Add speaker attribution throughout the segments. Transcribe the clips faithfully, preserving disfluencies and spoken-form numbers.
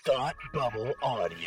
Speaker 1: Thought Bubble Audio.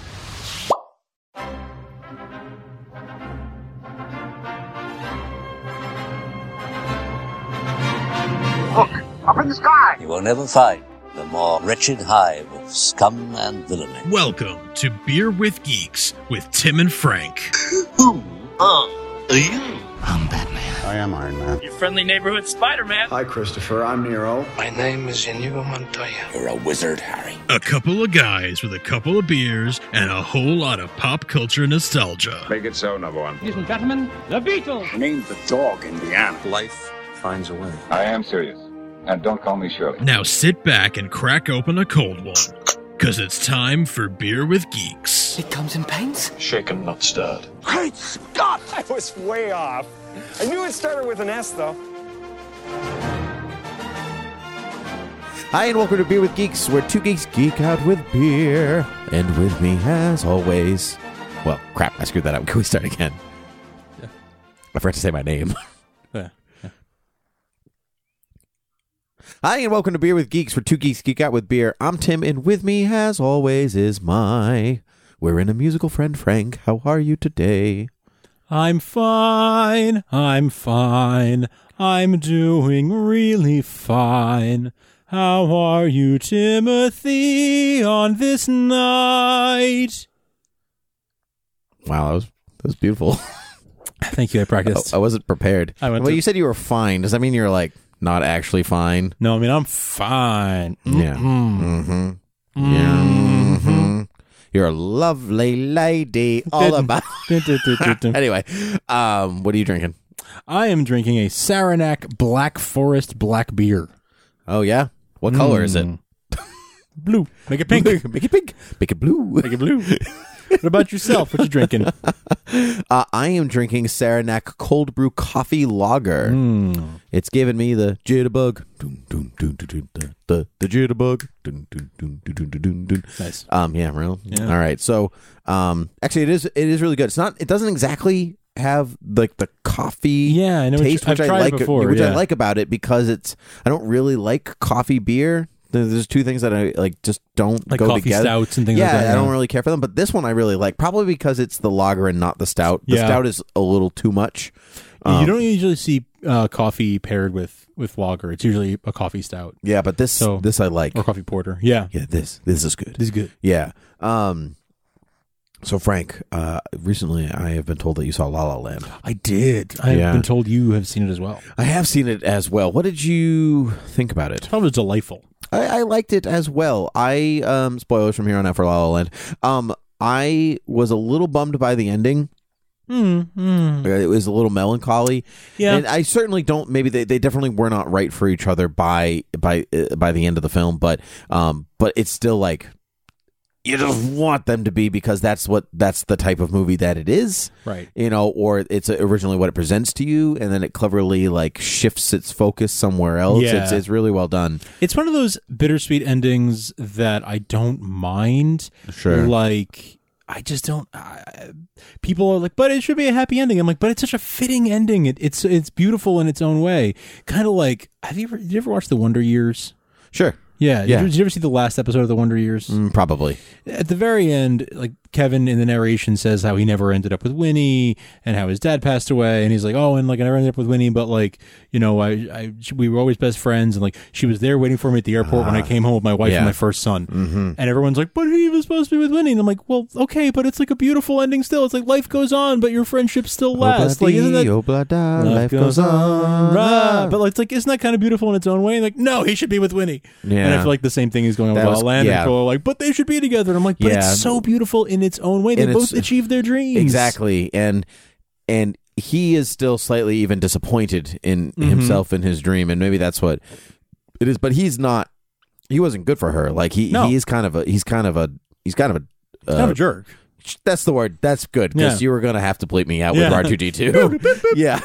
Speaker 2: Look, up in the sky!
Speaker 3: You will never find the more wretched hive of scum and villainy.
Speaker 4: Welcome to Beer with Geeks with Tim and Frank.
Speaker 1: Who are you?
Speaker 5: I'm Batman.
Speaker 6: I am Iron Man.
Speaker 7: Your friendly neighborhood Spider-Man.
Speaker 6: Hi, Christopher. I'm Nero.
Speaker 8: My name is Inigo Montoya.
Speaker 1: You're a wizard, Harry.
Speaker 4: A couple of guys with a couple of beers and a whole lot of pop culture nostalgia.
Speaker 9: Make it so, number one.
Speaker 7: Ladies and gentlemen, the Beatles.
Speaker 6: Name the dog Indiana.
Speaker 9: Life finds a way.
Speaker 10: I am serious. And don't call me Shirley.
Speaker 4: Now sit back and crack open a cold one, because it's time for Beer with Geeks.
Speaker 5: It comes in pints?
Speaker 9: Shaken, not stirred.
Speaker 1: Great Scott!
Speaker 11: I was way off. I knew it started with an S, though.
Speaker 12: Hi, and welcome to Beer with Geeks, where two geeks geek out with beer. And with me, as always... Well, crap, I screwed that up. Can we start again? Yeah. I forgot to say my name. Yeah. Yeah. Hi, and welcome to Beer with Geeks, where two geeks geek out with beer. I'm Tim, and with me, as always, is my... We're in a musical friend, Frank. How are you today?
Speaker 13: I'm fine. I'm fine. I'm doing really fine. How are you, Timothy, on this night?
Speaker 12: Wow, that was that was beautiful.
Speaker 13: Thank you. I practiced.
Speaker 12: I, I wasn't prepared.
Speaker 13: I went
Speaker 12: well,
Speaker 13: to...
Speaker 12: you said you were fine. Does that mean you're like not actually fine?
Speaker 13: No, I mean I'm fine. Mm-hmm.
Speaker 12: Yeah. Mm-hmm. Mm-hmm. Yeah. Mm-hmm. You're a lovely lady. All about. Anyway, um, what are you drinking?
Speaker 13: I am drinking a Saranac Black Forest black beer.
Speaker 12: Oh yeah. What color mm. is it?
Speaker 13: Blue. Make it pink.
Speaker 12: Make it pink. Make it blue.
Speaker 13: Make it blue. What about yourself? What you drinking?
Speaker 12: Uh, I am drinking Saranac Cold Brew Coffee Lager.
Speaker 13: Mm.
Speaker 12: It's giving me the jitterbug. The, the jitterbug.
Speaker 13: Nice.
Speaker 12: Um, yeah, real.
Speaker 13: Yeah.
Speaker 12: All right. So, um, actually, it is it is really good. It's not. It doesn't exactly have like the coffee
Speaker 13: yeah, I know
Speaker 12: taste,
Speaker 13: which,
Speaker 12: which
Speaker 13: I've
Speaker 12: I like,
Speaker 13: before,
Speaker 12: which
Speaker 13: yeah.
Speaker 12: I like about it because it's. I don't really like coffee beer. There's two things that I like just don't
Speaker 13: like
Speaker 12: go
Speaker 13: coffee
Speaker 12: together.
Speaker 13: Stouts and things
Speaker 12: yeah,
Speaker 13: like that.
Speaker 12: Yeah, I don't really care for them, but this one I really like, probably because it's the lager and not the stout. The
Speaker 13: yeah.
Speaker 12: stout is a little too much.
Speaker 13: Um, you don't
Speaker 12: um,
Speaker 13: usually see uh, coffee paired with, with lager. It's usually a coffee stout.
Speaker 12: Yeah, but this
Speaker 13: so,
Speaker 12: this I like.
Speaker 13: Or coffee porter. Yeah.
Speaker 12: Yeah, this this is good.
Speaker 13: This is good.
Speaker 12: Yeah. Um So Frank, uh, recently I have been told that you saw La La Land.
Speaker 13: I did. I've
Speaker 12: yeah.
Speaker 13: been told you have seen it as well.
Speaker 12: I have seen it as well. What did you think about it?
Speaker 13: I thought it was delightful.
Speaker 12: I, I liked it as well. I um, spoilers from here on out for La La Land. Um, I was a little bummed by the ending.
Speaker 13: Mm, mm.
Speaker 12: It was a little melancholy.
Speaker 13: Yeah,
Speaker 12: and I certainly don't. Maybe they, they definitely were not right for each other by by uh, by the end of the film. But um, but it's still like. You just want them to be because that's what that's the type of movie that it is,
Speaker 13: right?
Speaker 12: You know, or it's originally what it presents to you, and then it cleverly like shifts its focus somewhere else.
Speaker 13: Yeah.
Speaker 12: It's it's really well done.
Speaker 13: It's one of those bittersweet endings that I don't mind.
Speaker 12: Sure,
Speaker 13: like I just don't. I, people are like, but it should be a happy ending. I'm like, but it's such a fitting ending. It, it's it's beautiful in its own way. Kind of like, have you ever did you ever watch The Wonder Years?
Speaker 12: Sure.
Speaker 13: Yeah.
Speaker 12: yeah.
Speaker 13: Did, you, did you ever see the last episode of The Wonder Years?
Speaker 12: Mm, probably.
Speaker 13: At the very end, like Kevin in the narration says how he never ended up with Winnie and how his dad passed away. And he's like, oh, and like I never ended up with Winnie, but like, you know, I, I we were always best friends. And like she was there waiting for me at the airport uh, when I came home with my wife
Speaker 12: yeah.
Speaker 13: and my first son.
Speaker 12: Mm-hmm.
Speaker 13: And everyone's like, but he was supposed to be with Winnie. And I'm like, well, okay, but it's like a beautiful ending still. It's like life goes on, but your friendship still lasts. Like, isn't that
Speaker 12: oh, life,
Speaker 13: life goes on? Right. But like, it's like, isn't that kind of beautiful in its own way? And like, no, he should be with Winnie.
Speaker 12: Yeah.
Speaker 13: And I feel like the same thing is going on
Speaker 12: that
Speaker 13: with
Speaker 12: was,
Speaker 13: La La Land.
Speaker 12: Yeah.
Speaker 13: And people are like, but they should be together. And I'm like, but
Speaker 12: yeah.
Speaker 13: it's so beautiful in its own way. They
Speaker 12: and
Speaker 13: both achieved their dreams.
Speaker 12: Exactly. And and he is still slightly even disappointed in
Speaker 13: mm-hmm.
Speaker 12: himself and his dream, and maybe that's what it is. But he's not. He wasn't good for her. Like he,
Speaker 13: no.
Speaker 12: he's kind of a. He's kind of a. He's kind of a.
Speaker 13: Uh, kind of a jerk.
Speaker 12: That's the word. That's good because
Speaker 13: yeah.
Speaker 12: you were going to have to bleep me out
Speaker 13: yeah.
Speaker 12: with R two D two. Yeah.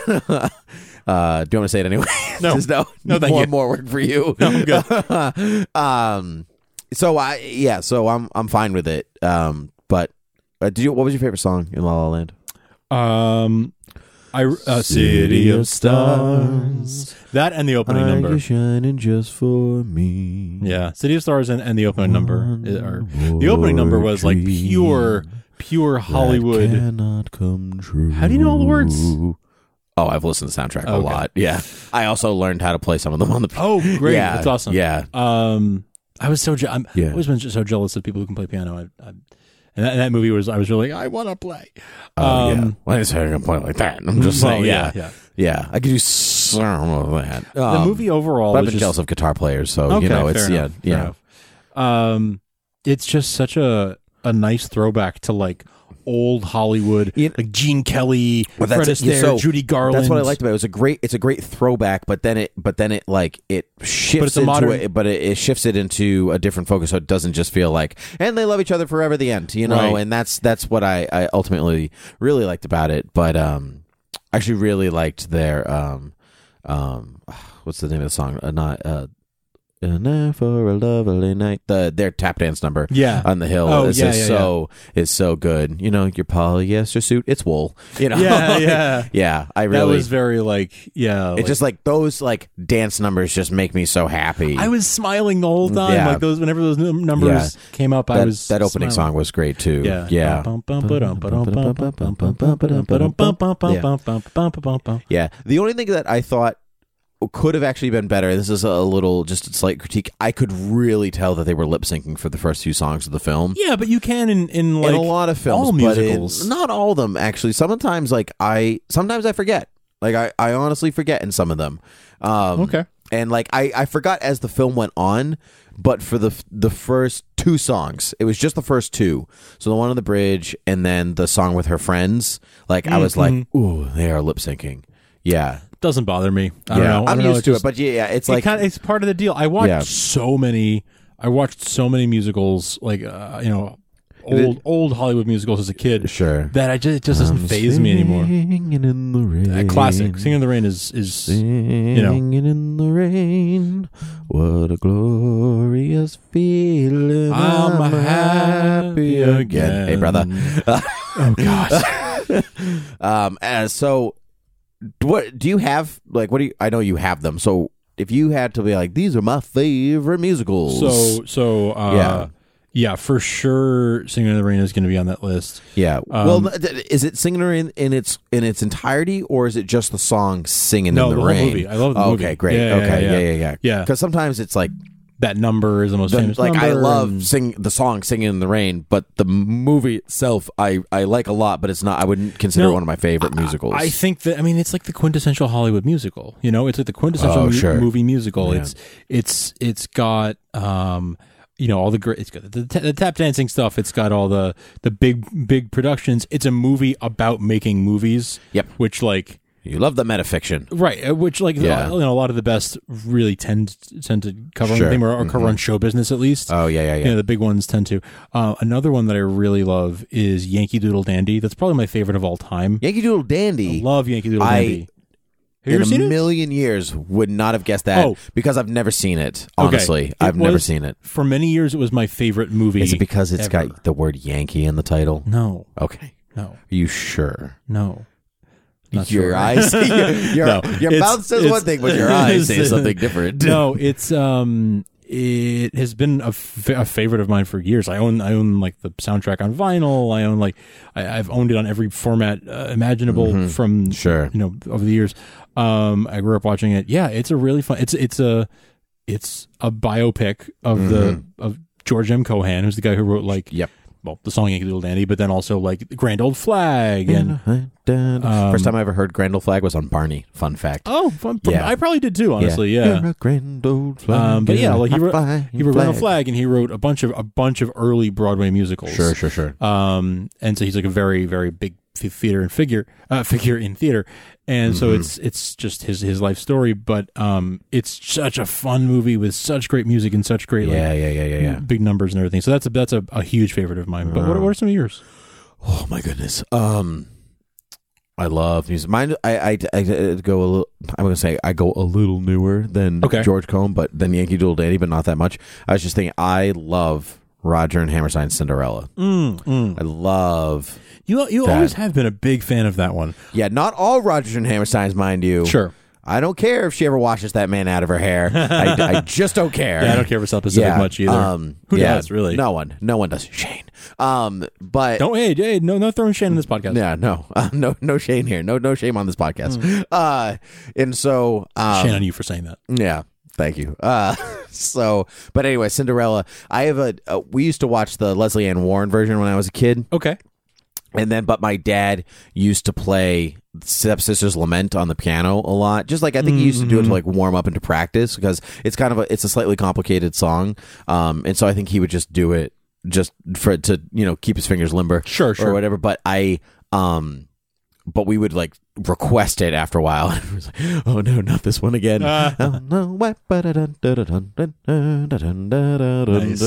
Speaker 12: Uh, do you want to say it anyway?
Speaker 13: No,
Speaker 12: no,
Speaker 13: no, thank
Speaker 12: more,
Speaker 13: you.
Speaker 12: more work for you.
Speaker 13: No, I'm good.
Speaker 12: um, so I, yeah, so I'm, I'm fine with it. Um, but uh, did you? What was your favorite song in La La Land?
Speaker 13: Um, I uh, City of Stars. That and the opening
Speaker 12: Are
Speaker 13: number.
Speaker 12: you shining just for me?
Speaker 13: Yeah, City of Stars and, and the opening number. Are, the opening number was like pure, pure Hollywood.
Speaker 12: That cannot come true.
Speaker 13: How do you know all the words?
Speaker 12: Oh, I've listened to the soundtrack a
Speaker 13: Okay.
Speaker 12: lot. Yeah, I also learned how to play some of them on the.
Speaker 13: Oh, great!
Speaker 12: Yeah,
Speaker 13: That's awesome.
Speaker 12: Yeah.
Speaker 13: Um, I was so je- I'm
Speaker 12: Yeah.
Speaker 13: I've always been so jealous of people who can play piano. I, I, and, that, and that movie was I was really like, I want to play.
Speaker 12: Oh
Speaker 13: Um,
Speaker 12: yeah. Well, I didn't say I'm gonna play it like that. I'm just
Speaker 13: well,
Speaker 12: saying.
Speaker 13: yeah,
Speaker 12: Yeah,
Speaker 13: yeah.
Speaker 12: yeah. I could do some of that.
Speaker 13: The
Speaker 12: Um,
Speaker 13: movie overall
Speaker 12: but I've
Speaker 13: was
Speaker 12: been
Speaker 13: just,
Speaker 12: jealous of guitar players, so
Speaker 13: okay,
Speaker 12: you know,
Speaker 13: fair
Speaker 12: it's
Speaker 13: enough,
Speaker 12: yeah,
Speaker 13: fair
Speaker 12: yeah.
Speaker 13: enough. Um, it's just such a a nice throwback to like old Hollywood,
Speaker 12: You-
Speaker 13: like Gene Kelly,
Speaker 12: Well,
Speaker 13: Fred
Speaker 12: that's
Speaker 13: Astaire,
Speaker 12: so-
Speaker 13: Judy Garland.
Speaker 12: That's what I liked about it. It was a great. It's a great throwback, but then it, but then it like it shifts
Speaker 13: But it's a
Speaker 12: into
Speaker 13: modern-
Speaker 12: it, but it, it shifts it into a different focus, so it doesn't just feel like and they love each other forever. The end, you know,
Speaker 13: Right.
Speaker 12: and that's that's what I, I ultimately really liked about it. But um, I actually really liked their um, um, what's the name of the song? Uh, not uh. And there for a lovely night. The their tap dance number,
Speaker 13: Yeah.
Speaker 12: on the hill
Speaker 13: Oh,
Speaker 12: is
Speaker 13: yeah,
Speaker 12: just
Speaker 13: yeah,
Speaker 12: so is so good. You know, your polyester suit, it's wool. You know,
Speaker 13: Yeah, yeah.
Speaker 12: yeah. I
Speaker 13: That
Speaker 12: really,
Speaker 13: was very like yeah.
Speaker 12: it's
Speaker 13: like-
Speaker 12: just like those like dance numbers just make me so happy.
Speaker 13: I was smiling the whole time.
Speaker 12: Yeah.
Speaker 13: Like those whenever those num- numbers
Speaker 12: Yeah.
Speaker 13: came up, I
Speaker 12: that,
Speaker 13: was
Speaker 12: that opening
Speaker 13: smiling.
Speaker 12: song was great too.
Speaker 13: Yeah.
Speaker 12: yeah, yeah. The only thing that I thought could have actually been better. This is a little just a slight critique. I could really tell that they were lip syncing for the first few songs of the film.
Speaker 13: Yeah, but you can in in like
Speaker 12: in a lot of films,
Speaker 13: all
Speaker 12: but in-
Speaker 13: musicals.
Speaker 12: not all of them actually. Sometimes, like I, sometimes I forget. Like I, I honestly forget in some of them. Um,
Speaker 13: Okay.
Speaker 12: And like I, I forgot as the film went on, but for the the first two songs, it was just the first two. So the one on the bridge and then the song with her friends. Like I was like, ooh, they are lip syncing. Yeah.
Speaker 13: Doesn't bother me. I
Speaker 12: yeah,
Speaker 13: don't know. I
Speaker 12: I'm
Speaker 13: don't know,
Speaker 12: used
Speaker 13: it's
Speaker 12: to
Speaker 13: just-
Speaker 12: it, but yeah, yeah, it's
Speaker 13: it
Speaker 12: like
Speaker 13: kinda, it's part of the deal. I watched
Speaker 12: Yeah.
Speaker 13: so many. I watched so many musicals, like uh, you know, old
Speaker 12: It-
Speaker 13: old Hollywood musicals as a kid.
Speaker 12: Sure.
Speaker 13: That I just it just doesn't
Speaker 12: I'm
Speaker 13: phase me anymore.
Speaker 12: Singing in the rain.
Speaker 13: A classic. Singing in the Rain is is
Speaker 12: Singing
Speaker 13: you know.
Speaker 12: in the rain, what a glorious feeling.
Speaker 13: I'm happy again.
Speaker 12: Hey, brother.
Speaker 13: Oh gosh.
Speaker 12: um, and so, what do you have? Like, what do you? I know you have them. So, if you had to be like, these are my favorite musicals.
Speaker 13: So so uh,
Speaker 12: Yeah.
Speaker 13: yeah, for sure. Singing in the Rain is going to be on that list.
Speaker 12: yeah.
Speaker 13: Um,
Speaker 12: well, th- th- is it singing in in its in its entirety, or is it just the song "Singing
Speaker 13: No,
Speaker 12: in the,
Speaker 13: the whole
Speaker 12: Rain"?
Speaker 13: movie. I love the
Speaker 12: Oh,
Speaker 13: movie.
Speaker 12: Okay, great.
Speaker 13: Yeah, yeah,
Speaker 12: okay,
Speaker 13: yeah,
Speaker 12: yeah,
Speaker 13: yeah.
Speaker 12: yeah, yeah.
Speaker 13: Yeah.
Speaker 12: Because sometimes it's like.
Speaker 13: That number is the most
Speaker 12: The-
Speaker 13: famous.
Speaker 12: like I
Speaker 13: number
Speaker 12: love
Speaker 13: and-
Speaker 12: sing the song "Singing in the Rain," but the movie itself I, I like a lot, but it's not. I wouldn't consider
Speaker 13: No,
Speaker 12: it one of my favorite musicals.
Speaker 13: I think that I mean it's like the quintessential Hollywood musical. You know, it's like the quintessential
Speaker 12: Oh,
Speaker 13: mu-
Speaker 12: sure.
Speaker 13: movie musical.
Speaker 12: Yeah.
Speaker 13: It's it's it's got um you know all the great. It's got the, the, the tap dancing stuff. It's got all the the big big productions. It's a movie about making movies.
Speaker 12: Yep.
Speaker 13: Which like
Speaker 12: You love the metafiction.
Speaker 13: right, uh, which like
Speaker 12: Yeah.
Speaker 13: you know a lot of the best really tend tend to cover
Speaker 12: Sure.
Speaker 13: on the theme or, or cover
Speaker 12: Mhm.
Speaker 13: on show business at least.
Speaker 12: Oh yeah, yeah, yeah.
Speaker 13: You know, the big ones tend to. Uh, another one that I really love is Yankee Doodle Dandy. That's probably my favorite of all time.
Speaker 12: Yankee Doodle Dandy.
Speaker 13: I love Yankee Doodle
Speaker 12: I-
Speaker 13: Dandy. Have you
Speaker 12: in
Speaker 13: ever seen
Speaker 12: a
Speaker 13: it?
Speaker 12: million years would not have guessed that
Speaker 13: Oh.
Speaker 12: because I've never seen it.
Speaker 13: Okay.
Speaker 12: Honestly,
Speaker 13: It
Speaker 12: I've never
Speaker 13: was-
Speaker 12: seen it.
Speaker 13: For many years, it was my favorite movie.
Speaker 12: Is it because it's
Speaker 13: ever.
Speaker 12: got the word Yankee in the title?
Speaker 13: No,
Speaker 12: Okay.
Speaker 13: no,
Speaker 12: Are you sure?
Speaker 13: no. Not
Speaker 12: your
Speaker 13: sure.
Speaker 12: eyes, your, your,
Speaker 13: No,
Speaker 12: your
Speaker 13: it's-
Speaker 12: mouth says
Speaker 13: it's-
Speaker 12: one thing, but your eyes say something different.
Speaker 13: No, it's um, it has been a, f- a favorite of mine for years. I own, I own like the soundtrack on vinyl. I own like, I, I've owned it on every format uh, imaginable
Speaker 12: Mhm.
Speaker 13: from
Speaker 12: Sure.
Speaker 13: you know over the years. Um, I grew up watching it. Yeah, it's a really fun. It's it's a it's a biopic of the
Speaker 12: Mhm.
Speaker 13: of George M. Cohan, who's the guy who wrote like
Speaker 12: Yep.
Speaker 13: well the song Yankee Doodle Dandy, but then also like Grand Old Flag and. Um,
Speaker 12: First time I ever heard Grand Old Flag was on Barney. Fun fact.
Speaker 13: Oh, fun.
Speaker 12: Yeah.
Speaker 13: I probably did too, honestly. Yeah.
Speaker 12: You're a grand old flag.
Speaker 13: Um, but yeah, like he
Speaker 12: I
Speaker 13: wrote,
Speaker 12: fly
Speaker 13: he wrote Grand Old
Speaker 12: flag.
Speaker 13: Flag, and he wrote a bunch of a bunch of early Broadway musicals.
Speaker 12: Sure, sure, sure.
Speaker 13: Um, and so he's like a very, very big f- theater and figure, uh, figure in theater, and so
Speaker 12: Mhm.
Speaker 13: it's it's just his his life story. But um, it's such a fun movie with such great music and such great
Speaker 12: Yeah,
Speaker 13: like,
Speaker 12: yeah, yeah, yeah, yeah.
Speaker 13: big numbers and everything. So that's a that's a, a huge favorite of mine. But what, what are some of yours?
Speaker 12: Oh my goodness. Um, I love music. Mine, I, I, I, go a little. I'm gonna say I go a little newer than
Speaker 13: Okay.
Speaker 12: George Cohn, but than Yankee Doodle Dandy, but not that much. I was just thinking, I love Roger and Hammerstein's Cinderella.
Speaker 13: Mm, mm.
Speaker 12: I love
Speaker 13: You you
Speaker 12: that.
Speaker 13: always have been a big fan of that one.
Speaker 12: Yeah, not all Rodgers and Hammersteins, mind you.
Speaker 13: Sure.
Speaker 12: I don't care if she ever washes that man out of her hair. I, I just don't care.
Speaker 13: Yeah, I don't care for South Pacific
Speaker 12: Yeah,
Speaker 13: much either.
Speaker 12: Um,
Speaker 13: Who
Speaker 12: yeah,
Speaker 13: does, really?
Speaker 12: No one. No one does. Shane. Um, but
Speaker 13: Don't hey, hey no no throwing Shane in this podcast.
Speaker 12: yeah, no, uh, no, no shame here. No, no shame on this podcast.
Speaker 13: Mm.
Speaker 12: Uh, and so um,
Speaker 13: Shame on you for saying that.
Speaker 12: Yeah, thank you. Uh, so, but anyway, Cinderella. I have a. Uh, we used to watch the Leslie Ann Warren version when I was a kid.
Speaker 13: Okay.
Speaker 12: And then, but my dad used to play Stepsister's Lament on the piano a lot. Just like I think he used to do it to like warm up into practice because it's kind of a it's a slightly complicated song. Um, and so I think he would just do it just for to you know keep his fingers limber,
Speaker 13: Sure, sure.
Speaker 12: or whatever. But I um, but we would like request it after a while. It was like, oh no, not this one again.
Speaker 13: Uh.
Speaker 12: Oh, no, what?
Speaker 13: Nice.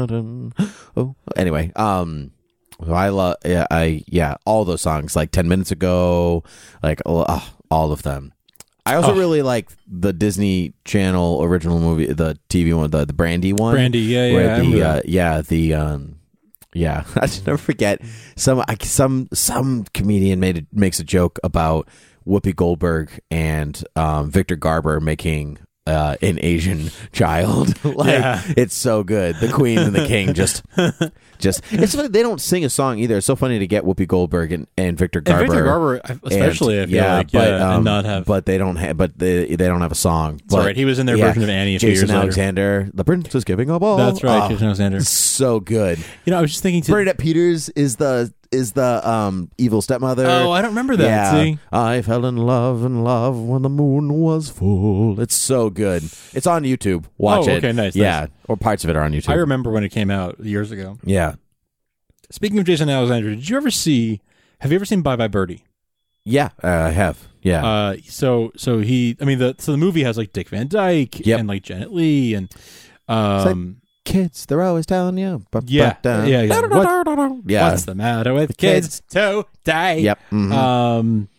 Speaker 12: Oh, anyway, um. So I love, yeah, I yeah, all those songs like ten minutes ago, like uh, all of them. I also
Speaker 13: Oh.
Speaker 12: really like the Disney Channel original movie, the T V one, the the Brandy one.
Speaker 13: Brandy, yeah, yeah,
Speaker 12: where
Speaker 13: I remember
Speaker 12: the uh,
Speaker 13: that.
Speaker 12: yeah the um yeah I just never forget some I, some some comedian made it makes a joke about Whoopi Goldberg and um, Victor Garber making. Uh, an Asian child, like
Speaker 13: Yeah.
Speaker 12: it's so good. The Queen and the King just, just. It's funny, they don't sing a song either. It's so funny to get Whoopi Goldberg and, and Victor Garber,
Speaker 13: And Victor Garber, especially,
Speaker 12: and-
Speaker 13: I feel
Speaker 12: yeah,
Speaker 13: like,
Speaker 12: but,
Speaker 13: yeah,
Speaker 12: um,
Speaker 13: and not have.
Speaker 12: But they don't have. But they they don't have a song.
Speaker 13: It's all right. He was in their version of Annie a few
Speaker 12: Jason
Speaker 13: years later.
Speaker 12: Alexander, the Prince is giving a ball.
Speaker 13: That's right,
Speaker 12: Oh,
Speaker 13: Jason Alexander.
Speaker 12: so good.
Speaker 13: You know, I was just thinking. To,
Speaker 12: Bernadette Peters is the is the um evil stepmother.
Speaker 13: Oh, I don't remember that.
Speaker 12: Yeah,
Speaker 13: See?
Speaker 12: I fell in love and love when the moon was full. It's so good. It's on YouTube. Watch
Speaker 13: Oh,
Speaker 12: it.
Speaker 13: okay, nice,
Speaker 12: Yeah,
Speaker 13: nice.
Speaker 12: or parts of it are on YouTube.
Speaker 13: I remember when it came out years ago.
Speaker 12: Yeah,
Speaker 13: Speaking of Jason Alexander, did you ever see? Have you ever seen Bye Bye Birdie?
Speaker 12: yeah, uh, I have. Yeah,
Speaker 13: Uh, so so he, I mean, the so the movie has like Dick Van Dyke
Speaker 12: Yep.
Speaker 13: and like Janet Leigh and um,
Speaker 12: kids, they're always telling you. Ba-
Speaker 13: yeah,
Speaker 12: ba- da-
Speaker 13: yeah, yeah. What-
Speaker 12: yeah.
Speaker 13: What's the matter with
Speaker 12: Kids.
Speaker 13: kids today?
Speaker 12: Yep. mhm.
Speaker 13: Um,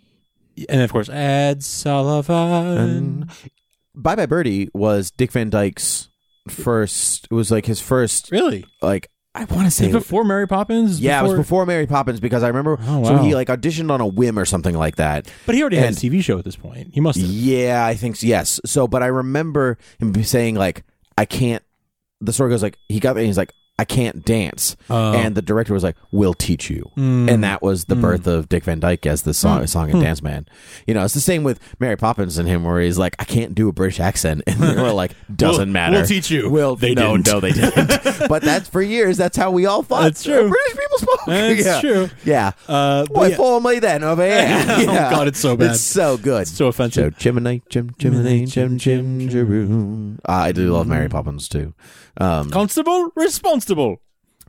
Speaker 13: and of course, Ed Sullivan.
Speaker 12: And Bye Bye Birdie was Dick Van Dyke's first. It was like his first.
Speaker 13: Really?
Speaker 12: Like I want to say.
Speaker 13: Is it before Mary Poppins?
Speaker 12: Yeah,
Speaker 13: before?
Speaker 12: it was before Mary Poppins because I remember.
Speaker 13: Oh,
Speaker 12: So
Speaker 13: wow.
Speaker 12: he like auditioned on a whim or something like that.
Speaker 13: But he already had
Speaker 12: And-
Speaker 13: a T V show at this point. He must have.
Speaker 12: Yeah, I think so. Yes. So, but I remember him saying like, "I can't." The story goes like he got there and he's like, "I can't dance,"
Speaker 13: Oh.
Speaker 12: and the director was like, "We'll teach you,"
Speaker 13: Mm.
Speaker 12: and that was the
Speaker 13: Mm.
Speaker 12: birth of Dick Van Dyke as the song,
Speaker 13: Mm.
Speaker 12: song and dance man. You know, it's the same with Mary Poppins and him, where he's like, "I can't do a British accent," and they were like, "Doesn't
Speaker 13: We'll-
Speaker 12: matter.
Speaker 13: we'll teach you."
Speaker 12: We'll
Speaker 13: They
Speaker 12: no,
Speaker 13: didn't.
Speaker 12: no, they didn't. But that's for years. That's how we all thought.
Speaker 13: That's true.
Speaker 12: British people spoke.
Speaker 13: That's
Speaker 12: yeah.
Speaker 13: true.
Speaker 12: Yeah.
Speaker 13: Uh, but
Speaker 12: Boy,
Speaker 13: yeah.
Speaker 12: formerly then over here.
Speaker 13: Oh,
Speaker 12: Yeah.
Speaker 13: God, it's so bad.
Speaker 12: It's so good.
Speaker 13: It's so offensive.
Speaker 12: So, Chimney, chim, chimney, chim, chim, jeroon. Ah, I do love Mary Poppins too. Um,
Speaker 13: Constable, responsible.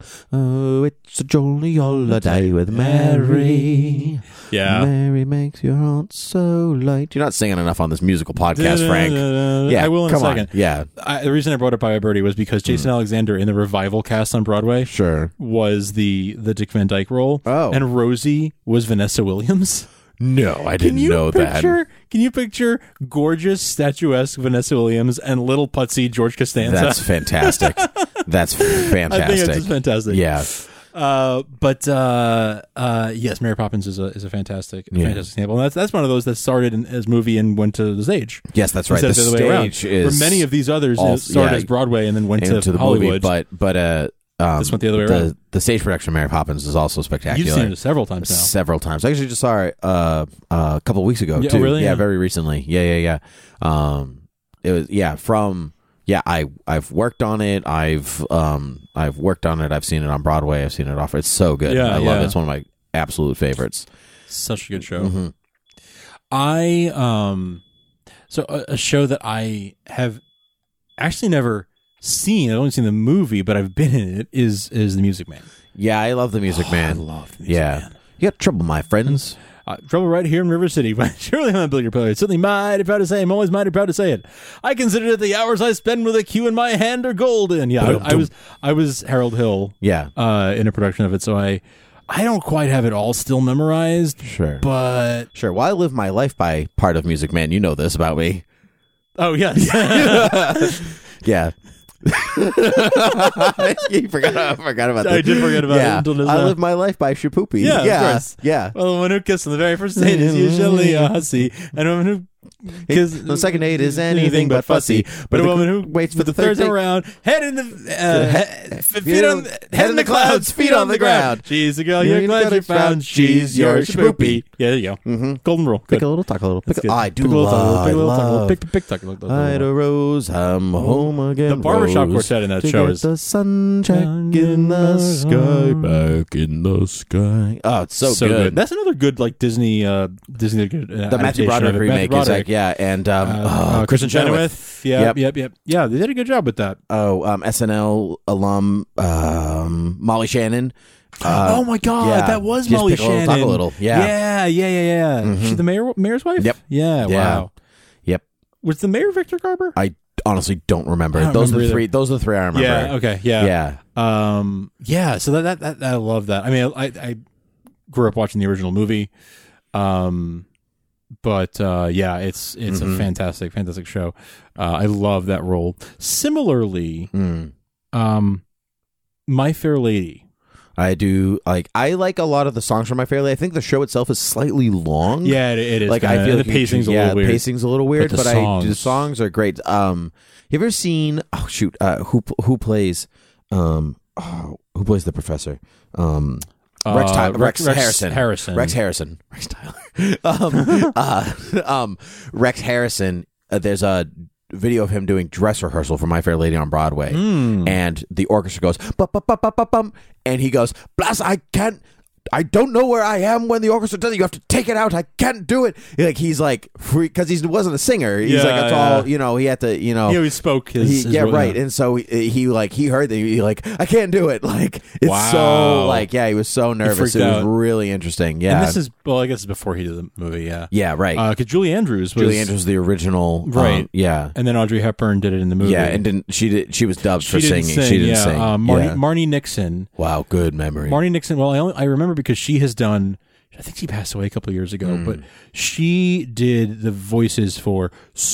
Speaker 12: oh, it's a jolly holiday with Mary.
Speaker 13: Yeah.
Speaker 12: Mary makes your heart so light. You're not singing enough on this musical podcast, Frank. Yeah,
Speaker 13: I will in
Speaker 12: come
Speaker 13: a
Speaker 12: on.
Speaker 13: second.
Speaker 12: Yeah,
Speaker 13: I, the reason I brought up Bye Bye Birdie was because Jason Alexander in the revival cast on Broadway
Speaker 12: sure.
Speaker 13: was the the Dick Van Dyke role.
Speaker 12: Oh.
Speaker 13: And Rosie was Vanessa Williams.
Speaker 12: No, I didn't
Speaker 13: Can you
Speaker 12: know
Speaker 13: picture?
Speaker 12: that.
Speaker 13: Can you picture gorgeous, statuesque Vanessa Williams and little putsy George Costanza?
Speaker 12: That's fantastic. That's fantastic.
Speaker 13: I think it's just fantastic.
Speaker 12: Yeah.
Speaker 13: Uh, but uh, uh, yes, Mary Poppins is a is a fantastic,
Speaker 12: Yeah.
Speaker 13: fantastic example. And that's that's one of those that started in, as movie and went to the stage.
Speaker 12: Yes, that's right.
Speaker 13: Instead
Speaker 12: The
Speaker 13: of the other way around.
Speaker 12: stage is
Speaker 13: Where many of these others
Speaker 12: all-
Speaker 13: started
Speaker 12: yeah,
Speaker 13: as Broadway and then went to,
Speaker 12: into the
Speaker 13: Hollywood.
Speaker 12: movie, but but uh, um,
Speaker 13: This went the other way
Speaker 12: the,
Speaker 13: around.
Speaker 12: The stage production of Mary Poppins is also spectacular.
Speaker 13: You've seen it several times now.
Speaker 12: Several times. I actually just saw it uh, uh, a couple of weeks ago
Speaker 13: Yeah,
Speaker 12: too.
Speaker 13: oh, really?
Speaker 12: Yeah,
Speaker 13: Yeah.
Speaker 12: very recently. Yeah, yeah, yeah. Um, it was yeah from yeah. I I've worked on it. I've um I've worked on it. I've seen it on Broadway. I've seen it off. It's so good.
Speaker 13: Yeah,
Speaker 12: I love
Speaker 13: yeah.
Speaker 12: it. It's one of my absolute favorites.
Speaker 13: Such a good show.
Speaker 12: Mhm.
Speaker 13: I um, so a, a show that I have actually never seen. I've only seen the movie, but I've been in it. Is is The Music Man?
Speaker 12: Yeah, I love the Music
Speaker 13: Oh,
Speaker 12: Man.
Speaker 13: I love The Music
Speaker 12: yeah,
Speaker 13: Man.
Speaker 12: you got trouble, my friends.
Speaker 13: Uh, trouble right here in River City. Surely I'm a billiard player. Certainly mighty proud to say. I'm always mighty proud to say it. I consider that the hours I spend with a cue in my hand are golden. Yeah, I, I was I was Harold Hill.
Speaker 12: Yeah,
Speaker 13: uh, in a production of it, so I I don't quite have it all still memorized.
Speaker 12: Sure,
Speaker 13: but
Speaker 12: sure. Well, I live my life by part of Music Man. You know this about me.
Speaker 13: Oh yes,
Speaker 12: yeah. you forgot, I forgot about that.
Speaker 13: I did forget about
Speaker 12: yeah.
Speaker 13: it until just
Speaker 12: I
Speaker 13: now.
Speaker 12: live my life by Shapoopy.
Speaker 13: Yeah,
Speaker 12: yeah,
Speaker 13: of course.
Speaker 12: yeah.
Speaker 13: Well, the one who kisses on the very first date is usually a hussy, and a woman who kisses
Speaker 12: the second date is anything but fussy.
Speaker 13: But a woman who
Speaker 12: waits for the
Speaker 13: third
Speaker 12: third
Speaker 13: time
Speaker 12: date.
Speaker 13: around, head in the uh, he- feet on head in the clouds, feet on the ground. She's the girl you're glad you found. She's your Shapoopy. Yeah, there you go.
Speaker 12: Mm-hmm.
Speaker 13: Golden rule.
Speaker 12: Pick
Speaker 13: Good.
Speaker 12: a little, talk a little.
Speaker 13: That's
Speaker 12: Pick
Speaker 13: good.
Speaker 12: a, I do
Speaker 13: Pick a little, talk a little,
Speaker 12: love.
Speaker 13: pick a little,
Speaker 12: I
Speaker 13: talk a little,
Speaker 12: love.
Speaker 13: pick, pick, talk a little, talk a
Speaker 12: Ida
Speaker 13: little.
Speaker 12: Rose, I'm home again.
Speaker 13: The barbershop
Speaker 12: Rose,
Speaker 13: quartet in that
Speaker 12: to
Speaker 13: show
Speaker 12: get
Speaker 13: is-
Speaker 12: the sun check in the sky, back in the sky. Oh, it's so, good.
Speaker 13: That's another good like Disney, uh, Disney good, uh,
Speaker 12: The Matthew
Speaker 13: adaptation
Speaker 12: Broderick
Speaker 13: of it.
Speaker 12: remake
Speaker 13: Matthew
Speaker 12: is like
Speaker 13: Broderick.
Speaker 12: yeah, and um,
Speaker 13: Uh,
Speaker 12: oh,
Speaker 13: uh,
Speaker 12: Kristen
Speaker 13: Kristen
Speaker 12: Chenoweth.
Speaker 13: Chenoweth. Yeah,
Speaker 12: Yep.
Speaker 13: yep, yep. Yeah, they did a good job with that.
Speaker 12: Oh, um, S N L alum um, Molly Shannon. Uh,
Speaker 13: oh my God,
Speaker 12: yeah.
Speaker 13: that was
Speaker 12: Just
Speaker 13: Molly
Speaker 12: pick a little,
Speaker 13: Shannon.
Speaker 12: talk a little. Yeah.
Speaker 13: yeah, yeah, yeah, yeah.
Speaker 12: Mhm.
Speaker 13: She's the mayor, mayor's wife.
Speaker 12: Yep.
Speaker 13: Yeah.
Speaker 12: Yeah.
Speaker 13: Wow.
Speaker 12: Yep.
Speaker 13: Was the mayor Victor Garber?
Speaker 12: I honestly don't remember.
Speaker 13: I don't
Speaker 12: those
Speaker 13: remember
Speaker 12: are the
Speaker 13: either.
Speaker 12: three. Those are the three I remember.
Speaker 13: Yeah. Okay. Yeah.
Speaker 12: Yeah.
Speaker 13: Um. Yeah. So that, that that I love that. I mean, I I grew up watching the original movie. Um. But uh, yeah, it's it's
Speaker 12: Mhm.
Speaker 13: a fantastic, fantastic show. Uh, I love that role. Similarly,
Speaker 12: Mm.
Speaker 13: um, My Fair Lady.
Speaker 12: I do like. I like a lot of the songs from My Fair Lady. I think the show itself is slightly long.
Speaker 13: Yeah, it, it is.
Speaker 12: Like
Speaker 13: kinda,
Speaker 12: I feel
Speaker 13: the
Speaker 12: like
Speaker 13: pacing's a
Speaker 12: yeah,
Speaker 13: little weird.
Speaker 12: The pacing's a little weird,
Speaker 13: But
Speaker 12: but,
Speaker 13: the
Speaker 12: I
Speaker 13: songs-
Speaker 12: the songs are great. Um, you ever seen? Oh shoot, uh, who who plays? Um, oh, who plays the professor? Um, Rex,
Speaker 13: Uh,
Speaker 12: Ty- Rex,
Speaker 13: Rex
Speaker 12: Harrison.
Speaker 13: Harrison.
Speaker 12: Rex Harrison. Rex Tyler. um, uh, um, Rex Harrison. Uh, there's a video of him doing dress rehearsal for My Fair Lady on Broadway,
Speaker 13: Mm.
Speaker 12: and the orchestra goes bum, bum, bum, bum, bum, bum, and he goes, "Blast! I can't." I don't know where I am when the orchestra does it. You have to take it out. I can't do it. Like he's like free because he wasn't a singer. He's
Speaker 13: Yeah,
Speaker 12: like a
Speaker 13: yeah.
Speaker 12: tall. You know, he had to. You know,
Speaker 13: He always spoke his,
Speaker 12: he,
Speaker 13: his
Speaker 12: yeah,
Speaker 13: role,
Speaker 12: right. And so he, he like he heard that he like I can't do it. Like it's
Speaker 13: Wow.
Speaker 12: so like yeah, he was so nervous.
Speaker 13: freaked
Speaker 12: It was
Speaker 13: out.
Speaker 12: really interesting. Yeah,
Speaker 13: And this is well, I guess it's before he did the movie. Yeah.
Speaker 12: yeah, right.
Speaker 13: Because Julie Andrews was
Speaker 12: Julie Andrews was the original, um,
Speaker 13: Right.
Speaker 12: yeah,
Speaker 13: and then Audrey Hepburn did it in the movie.
Speaker 12: yeah, and didn't she did she was dubbed
Speaker 13: she
Speaker 12: for
Speaker 13: didn't
Speaker 12: singing.
Speaker 13: sing.
Speaker 12: She didn't
Speaker 13: yeah.
Speaker 12: sing.
Speaker 13: Uh, Marnie,
Speaker 12: yeah.
Speaker 13: Marnie Nixon.
Speaker 12: Wow, good memory.
Speaker 13: Marnie Nixon. Well, I only I remember because she has done. I think she passed away a couple of years ago,
Speaker 12: Mm.
Speaker 13: but she did the voices for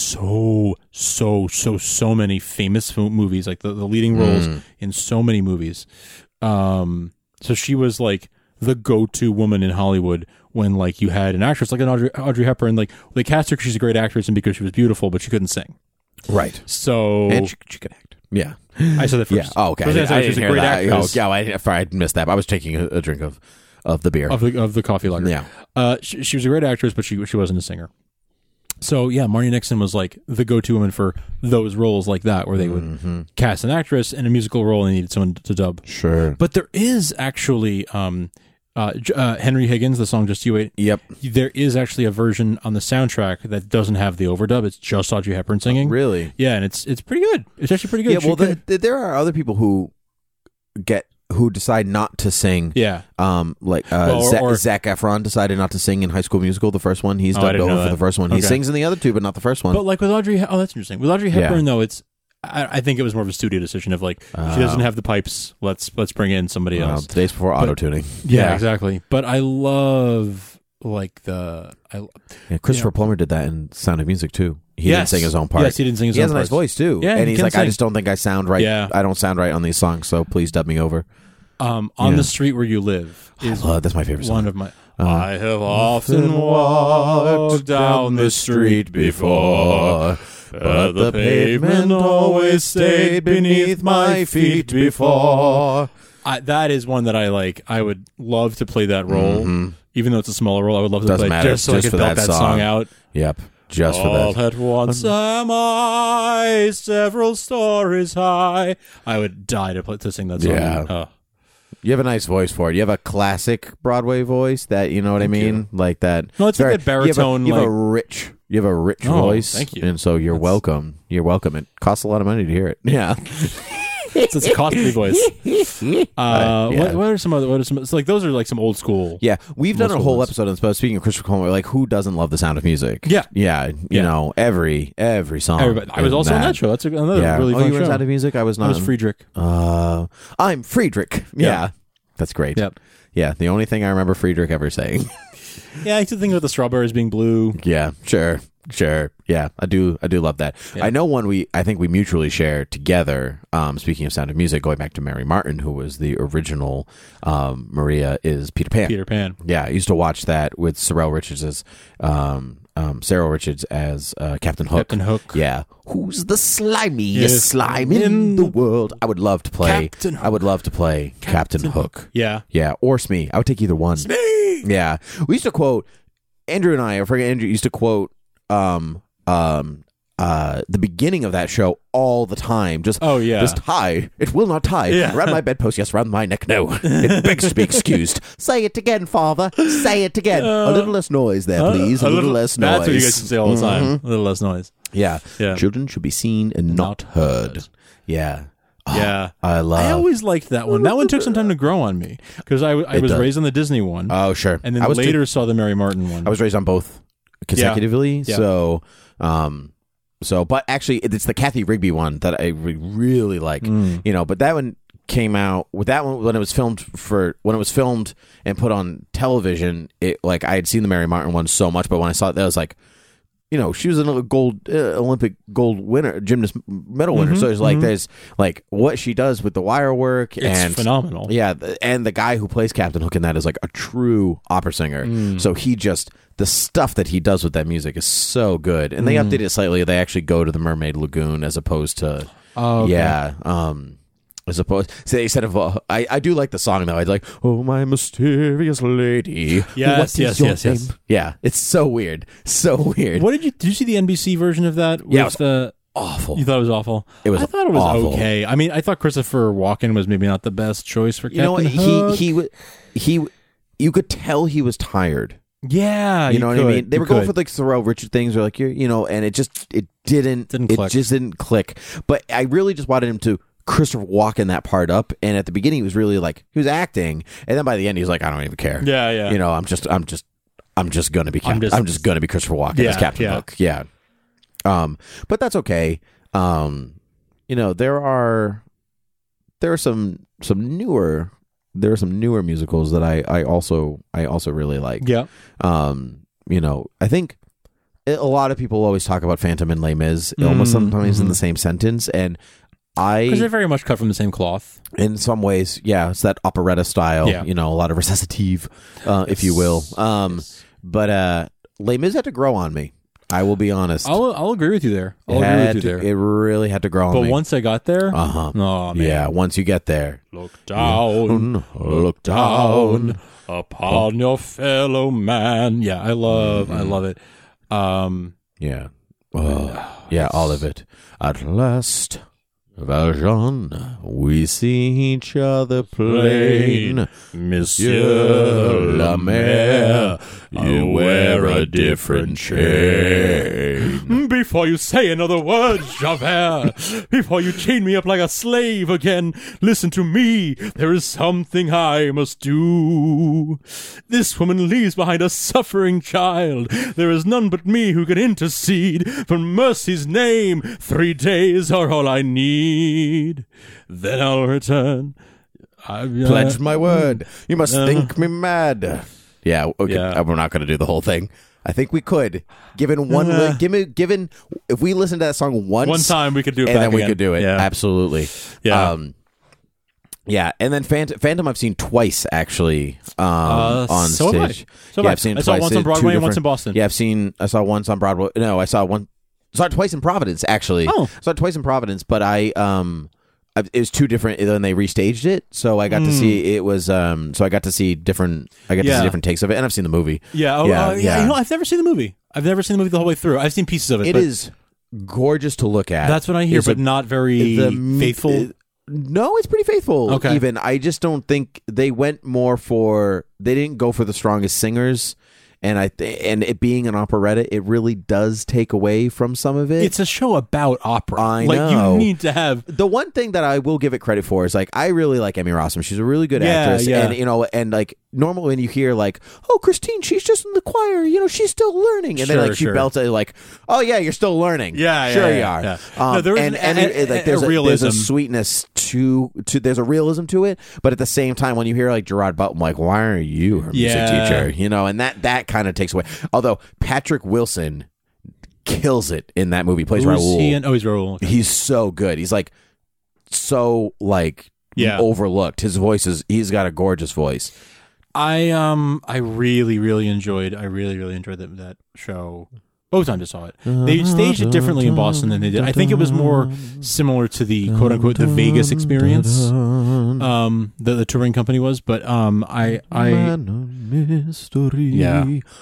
Speaker 13: so so so so many famous fo- movies, like the, the leading roles
Speaker 12: Mm.
Speaker 13: in so many movies. Um, so she was like the go-to woman in Hollywood when like you had an actress like an Audrey, Audrey Hepburn. Like they cast her because she's a great actress and because she was beautiful, but she couldn't sing.
Speaker 12: Right.
Speaker 13: So
Speaker 12: And she, she could act. Yeah.
Speaker 13: I said that first.
Speaker 12: Yeah. Oh, okay. I,
Speaker 13: First I
Speaker 12: didn't-
Speaker 13: said
Speaker 12: I
Speaker 13: she's
Speaker 12: didn't
Speaker 13: a
Speaker 12: hear
Speaker 13: great
Speaker 12: that.
Speaker 13: actress.
Speaker 12: Oh, yeah, I, sorry, I missed that. I was taking a, a drink of, of the beer.
Speaker 13: of the of the coffee lager.
Speaker 12: Yeah.
Speaker 13: Uh, she, she was a great actress, but she she wasn't a singer. So yeah, Marnie Nixon was like the go-to woman for those roles like that, where they would
Speaker 12: Mm-hmm.
Speaker 13: cast an actress in a musical role and they needed someone to dub.
Speaker 12: Sure.
Speaker 13: But there is actually um, uh, J- uh, Henry Higgins, the song "Just You Wait."
Speaker 12: Yep.
Speaker 13: There is actually a version on the soundtrack that doesn't have the overdub. It's just Audrey Hepburn singing.
Speaker 12: Really?
Speaker 13: Yeah, and it's it's pretty good. It's actually pretty good.
Speaker 12: Yeah,
Speaker 13: She
Speaker 12: well,
Speaker 13: can-
Speaker 12: the, the, there are other people who get who decide not to sing.
Speaker 13: yeah.
Speaker 12: Um, like uh,
Speaker 13: Well, or-
Speaker 12: Zac,
Speaker 13: or-
Speaker 12: Zac Efron decided not to sing in High School Musical, the first one. He's
Speaker 13: Oh, I
Speaker 12: dubbed
Speaker 13: didn't know
Speaker 12: over for
Speaker 13: that.
Speaker 12: the first one. He
Speaker 13: Okay.
Speaker 12: sings in the other two, but not the first one.
Speaker 13: But like with Audrey, oh, that's interesting. With Audrey Hepburn,
Speaker 12: Yeah.
Speaker 13: though, it's I, I think it was more of a studio decision of like she
Speaker 12: Oh.
Speaker 13: doesn't have the pipes. Let's let's bring in somebody
Speaker 12: Well,
Speaker 13: else.
Speaker 12: today's before
Speaker 13: But-
Speaker 12: auto tuning.
Speaker 13: Yeah, exactly. But I love like the I
Speaker 12: Yeah, Christopher
Speaker 13: Yeah.
Speaker 12: Plummer did that in Sound of Music too. He
Speaker 13: Yes.
Speaker 12: didn't sing his own part.
Speaker 13: Yes, he didn't sing his
Speaker 12: he
Speaker 13: own
Speaker 12: has a nice
Speaker 13: parts.
Speaker 12: voice too.
Speaker 13: Yeah,
Speaker 12: and
Speaker 13: he
Speaker 12: he's
Speaker 13: can
Speaker 12: like, I
Speaker 13: sing.
Speaker 12: just don't think I sound right.
Speaker 13: Yeah.
Speaker 12: I don't sound right on these songs, so please dub me over.
Speaker 13: um on
Speaker 12: Yeah.
Speaker 13: the street where you live is
Speaker 12: Oh, that's my favorite song.
Speaker 13: one of my.
Speaker 12: Uh,
Speaker 13: I have often walked down the street before, but the pavement always stayed beneath my feet before. I, that is one that I like. I would love to play that role,
Speaker 12: Mhm.
Speaker 13: even though it's a smaller role. I would love to
Speaker 12: Doesn't
Speaker 13: play
Speaker 12: matter,
Speaker 13: just so I
Speaker 12: just
Speaker 13: could
Speaker 12: for
Speaker 13: belt
Speaker 12: that
Speaker 13: that song,
Speaker 12: song.
Speaker 13: out.
Speaker 12: Yep, just for
Speaker 13: All
Speaker 12: that.
Speaker 13: at once am I several stories high. I would die to play to sing that song.
Speaker 12: Yeah.
Speaker 13: Uh,
Speaker 12: You have a nice voice for it. You have a classic Broadway voice that you know what
Speaker 13: Thank
Speaker 12: I mean, like that.
Speaker 13: No, it's like that baritone,
Speaker 12: You have, a, you have
Speaker 13: like-
Speaker 12: a rich, you have a rich
Speaker 13: Oh,
Speaker 12: voice.
Speaker 13: thank you.
Speaker 12: And so you're
Speaker 13: That's-
Speaker 12: welcome. You're welcome. It costs a lot of money to hear it. Yeah.
Speaker 13: it's, it's a costly voice. Uh,
Speaker 12: Uh, yeah.
Speaker 13: what, what are some other? What are some? It's like those are like some old school.
Speaker 12: Yeah, we've done a
Speaker 13: Most
Speaker 12: whole
Speaker 13: ones.
Speaker 12: episode on Spell. Speaking of Christopher Plummer, like who doesn't love the Sound of Music?
Speaker 13: Yeah.
Speaker 12: yeah, you
Speaker 13: Yeah.
Speaker 12: know every every song.
Speaker 13: Everybody, I was
Speaker 12: in
Speaker 13: also on that show. That's a, another
Speaker 12: Yeah.
Speaker 13: really
Speaker 12: oh,
Speaker 13: fun
Speaker 12: you were in
Speaker 13: show.
Speaker 12: Sound of Music. I was not.
Speaker 13: I was Friedrich.
Speaker 12: Uh, I'm Friedrich. Yeah.
Speaker 13: Yeah.
Speaker 12: That's great.
Speaker 13: Yep.
Speaker 12: Yeah, the only thing I remember Friedrich ever saying.
Speaker 13: Yeah, I used to think about the strawberries being blue.
Speaker 12: Yeah, sure. Sure. Yeah, I do. I do love that.
Speaker 13: Yeah.
Speaker 12: I know one we. I think we mutually share together. Um, speaking of Sound of Music, going back to Mary Martin, who was the original um, Maria, is Peter Pan.
Speaker 13: Peter Pan.
Speaker 12: Yeah, I used to watch that with Sorrel Richards as um, um, Sarah Richards as uh, Captain Hook.
Speaker 13: Captain Hook.
Speaker 12: Yeah. Who's the slimiest
Speaker 13: Yes.
Speaker 12: slime in,
Speaker 13: In
Speaker 12: the world? I would love to play.
Speaker 13: Captain Hook.
Speaker 12: I would love to play Captain,
Speaker 13: Captain
Speaker 12: Hook.
Speaker 13: Yeah.
Speaker 12: Yeah, or Smee. I would take either one.
Speaker 13: Smee!
Speaker 12: Yeah, we used to quote Andrew and I. I forget Andrew used to quote um um uh the beginning of that show all the time. Just
Speaker 13: Oh, yeah.
Speaker 12: just tie. It will not tie.
Speaker 13: Yeah.
Speaker 12: Around my bedpost, yes. Around my neck, no. It begs to be excused. Say it again, father. Say it again.
Speaker 13: Uh,
Speaker 12: a little less noise there, please. A,
Speaker 13: a
Speaker 12: little, less noise.
Speaker 13: That's what you guys can say all the time. A little less noise.
Speaker 12: Yeah.
Speaker 13: Yeah.
Speaker 12: Children should be seen and not,
Speaker 13: Not
Speaker 12: heard.
Speaker 13: heard.
Speaker 12: Yeah. Oh,
Speaker 13: Yeah.
Speaker 12: I love.
Speaker 13: I always liked that one. That one took some time to grow on me because I, I
Speaker 12: It
Speaker 13: was
Speaker 12: does.
Speaker 13: raised on the Disney one.
Speaker 12: Oh, sure.
Speaker 13: and then
Speaker 12: I was
Speaker 13: later
Speaker 12: too-
Speaker 13: saw the Mary Martin one.
Speaker 12: I was raised on both consecutively.
Speaker 13: Yeah.
Speaker 12: So, um, so, but actually, it's the Kathy Rigby one that I re- really like.
Speaker 13: Mm.
Speaker 12: You know, but that one came out with that one when it was filmed for when it was filmed and put on television. It like I had seen the Mary Martin one so much, but when I saw it, that was like, you know, she was a gold uh, Olympic gold winner, gymnast medal winner.
Speaker 13: Mhm,
Speaker 12: So it's like
Speaker 13: mhm.
Speaker 12: there's like what she does with the wire work
Speaker 13: It's
Speaker 12: and
Speaker 13: phenomenal.
Speaker 12: Yeah, th- and the guy who plays Captain Hook in that is like a true opera singer.
Speaker 13: Mm.
Speaker 12: So he just the stuff that he does with that music is so good. And they
Speaker 13: Mm.
Speaker 12: updated it slightly. They actually go to the Mermaid Lagoon as opposed to
Speaker 13: Oh, okay.
Speaker 12: yeah. Um, as opposed, so instead of uh, I, I do like the song though. I'd like, oh my mysterious lady.
Speaker 13: Yes,
Speaker 12: what is
Speaker 13: yes,
Speaker 12: your
Speaker 13: yes, yes.
Speaker 12: name?" Yeah, it's so weird, so weird.
Speaker 13: What did you did you see the N B C version of that?
Speaker 12: Yeah, it
Speaker 13: with
Speaker 12: was
Speaker 13: the
Speaker 12: awful.
Speaker 13: You thought it was awful.
Speaker 12: It was
Speaker 13: I thought it was
Speaker 12: awful.
Speaker 13: okay. I mean, I thought Christopher Walken was maybe not the best choice for
Speaker 12: You know,
Speaker 13: Captain
Speaker 12: what?
Speaker 13: Hook.
Speaker 12: he he w- he w- you could tell he was tired.
Speaker 13: yeah,
Speaker 12: You know what
Speaker 13: could.
Speaker 12: I mean? They
Speaker 13: You
Speaker 12: were going
Speaker 13: could.
Speaker 12: for like Thoreau Richard things, or like you're, you know, and it just it didn't,
Speaker 13: Didn't
Speaker 12: it
Speaker 13: click.
Speaker 12: just didn't click. But I really just wanted him to Christopher Walken that part up, and at the beginning he was really like he was acting, and then by the end he was like, I don't even care.
Speaker 13: Yeah, yeah.
Speaker 12: You know, I'm just, I'm just, I'm just gonna be, Cap-
Speaker 13: I'm
Speaker 12: I'm
Speaker 13: just-
Speaker 12: just, gonna be Christopher Walken
Speaker 13: Yeah,
Speaker 12: as Captain
Speaker 13: yeah.
Speaker 12: Hook. Yeah. Um, but that's okay. Um, you know, there are there are some some newer there are some newer musicals that I I also I also really like.
Speaker 13: Yeah.
Speaker 12: Um, you know, I think a lot of people always talk about Phantom and Les Mis almost sometimes in the same sentence, and I
Speaker 13: Because they're very much cut from the same cloth.
Speaker 12: in some ways, yeah, it's that operetta style,
Speaker 13: Yeah.
Speaker 12: you know, a lot of recitative, uh, if you will. Um, but uh, Les Mis had to grow on me. I will be honest.
Speaker 13: I'll I'll agree with you there. I'll
Speaker 12: it,
Speaker 13: agree
Speaker 12: had
Speaker 13: with you
Speaker 12: to-
Speaker 13: there.
Speaker 12: it really had to grow on
Speaker 13: But
Speaker 12: me.
Speaker 13: once I got there,
Speaker 12: uh huh.
Speaker 13: oh man,
Speaker 12: Yeah, once you get there,
Speaker 13: look down,
Speaker 12: look down.
Speaker 13: upon your fellow man. Yeah, I love, I
Speaker 12: Mhm.
Speaker 13: love it. Um,
Speaker 12: Yeah. Oh, yeah, all of it. At last, Valjean, we see each other plain. Monsieur la Maire, you wear a different chain.
Speaker 13: Before you say another word, Javert, before you chain me up like a slave again, listen to me. There is something I must do. This woman leaves behind a suffering child. There is none but me who can intercede. For mercy's name, three days are all I need. Then I'll return. I, uh,
Speaker 12: Pledge my word. You must
Speaker 13: uh,
Speaker 12: think me mad. Yeah, okay.
Speaker 13: Yeah.
Speaker 12: We're not going to do the whole thing. I think we could. Given one,
Speaker 13: Uh.
Speaker 12: li- given, given, if we listen to that song once,
Speaker 13: One time we could do it
Speaker 12: and
Speaker 13: back
Speaker 12: then we
Speaker 13: again.
Speaker 12: could do it.
Speaker 13: Yeah.
Speaker 12: Absolutely.
Speaker 13: Yeah.
Speaker 12: Um, yeah, and then Phantom, Phantom I've seen twice actually um,
Speaker 13: Uh,
Speaker 12: on
Speaker 13: so have I.
Speaker 12: stage.
Speaker 13: So have
Speaker 12: yeah,
Speaker 13: I.
Speaker 12: I've seen
Speaker 13: I
Speaker 12: it
Speaker 13: saw it
Speaker 12: twice.
Speaker 13: once on
Speaker 12: Two
Speaker 13: Broadway and once
Speaker 12: different-
Speaker 13: in Boston.
Speaker 12: Yeah, I've seen. I saw once on Broadway. No, I saw one. Saw it twice in Providence actually.
Speaker 13: Oh.
Speaker 12: saw it twice in Providence, but I um. I- It was two different. Then they restaged it, so I got to
Speaker 13: Mm.
Speaker 12: see. It was um. So I got to see different. I got to
Speaker 13: Yeah.
Speaker 12: see different takes of it, and I've seen the movie.
Speaker 13: Yeah, oh,
Speaker 12: Yeah,
Speaker 13: uh, yeah,
Speaker 12: yeah.
Speaker 13: You know, I've never seen the movie. I've never seen the movie the whole way through. I've seen pieces of it.
Speaker 12: It
Speaker 13: but
Speaker 12: is gorgeous to look at.
Speaker 13: That's what I hear,
Speaker 12: It's
Speaker 13: but
Speaker 12: a-
Speaker 13: not very
Speaker 12: the-
Speaker 13: faithful.
Speaker 12: it- no, it's pretty faithful.
Speaker 13: Okay.
Speaker 12: Even I just don't think they went more for. They didn't go for the strongest singers, and I th- and it being an operetta, it really does take away from some of it.
Speaker 13: It's a show about opera.
Speaker 12: I
Speaker 13: like
Speaker 12: know.
Speaker 13: you need to have.
Speaker 12: The one thing that I will give it credit for is like I really like Emmy Rossum. She's a really good
Speaker 13: Yeah,
Speaker 12: actress,
Speaker 13: yeah.
Speaker 12: and you know, and like normally when you hear like, "Oh, Christine, she's just in the choir," you know, she's still learning, and then
Speaker 13: Sure,
Speaker 12: like she
Speaker 13: sure.
Speaker 12: belts it like, "Oh yeah, you're still learning."
Speaker 13: Yeah,
Speaker 12: sure
Speaker 13: yeah,
Speaker 12: you
Speaker 13: yeah,
Speaker 12: are.
Speaker 13: yeah.
Speaker 12: Um,
Speaker 13: No, there is
Speaker 12: and,
Speaker 13: an-
Speaker 12: and
Speaker 13: a-
Speaker 12: it- like
Speaker 13: a-
Speaker 12: there's
Speaker 13: a
Speaker 12: a, there's a
Speaker 13: realism.
Speaker 12: sweetness to to there's a realism to it, but at the same time, when you hear like Gerard Button, like, "Why are you her music
Speaker 13: Yeah.
Speaker 12: teacher?" You know, and that that kind of takes away. Although Patrick Wilson kills it in that movie. He plays
Speaker 13: Who's
Speaker 12: Raul.
Speaker 13: he in? Oh, he's Raul. Okay.
Speaker 12: He's so good. He's like so like
Speaker 13: Yeah.
Speaker 12: overlooked. His voice is he's got a gorgeous voice.
Speaker 13: I um I really really enjoyed I really really enjoyed that that show. Both times I saw it. They staged it differently in Boston than they did. I think it was more similar to the quote unquote the Vegas experience. Um, the, the touring company was, but um, I I yeah,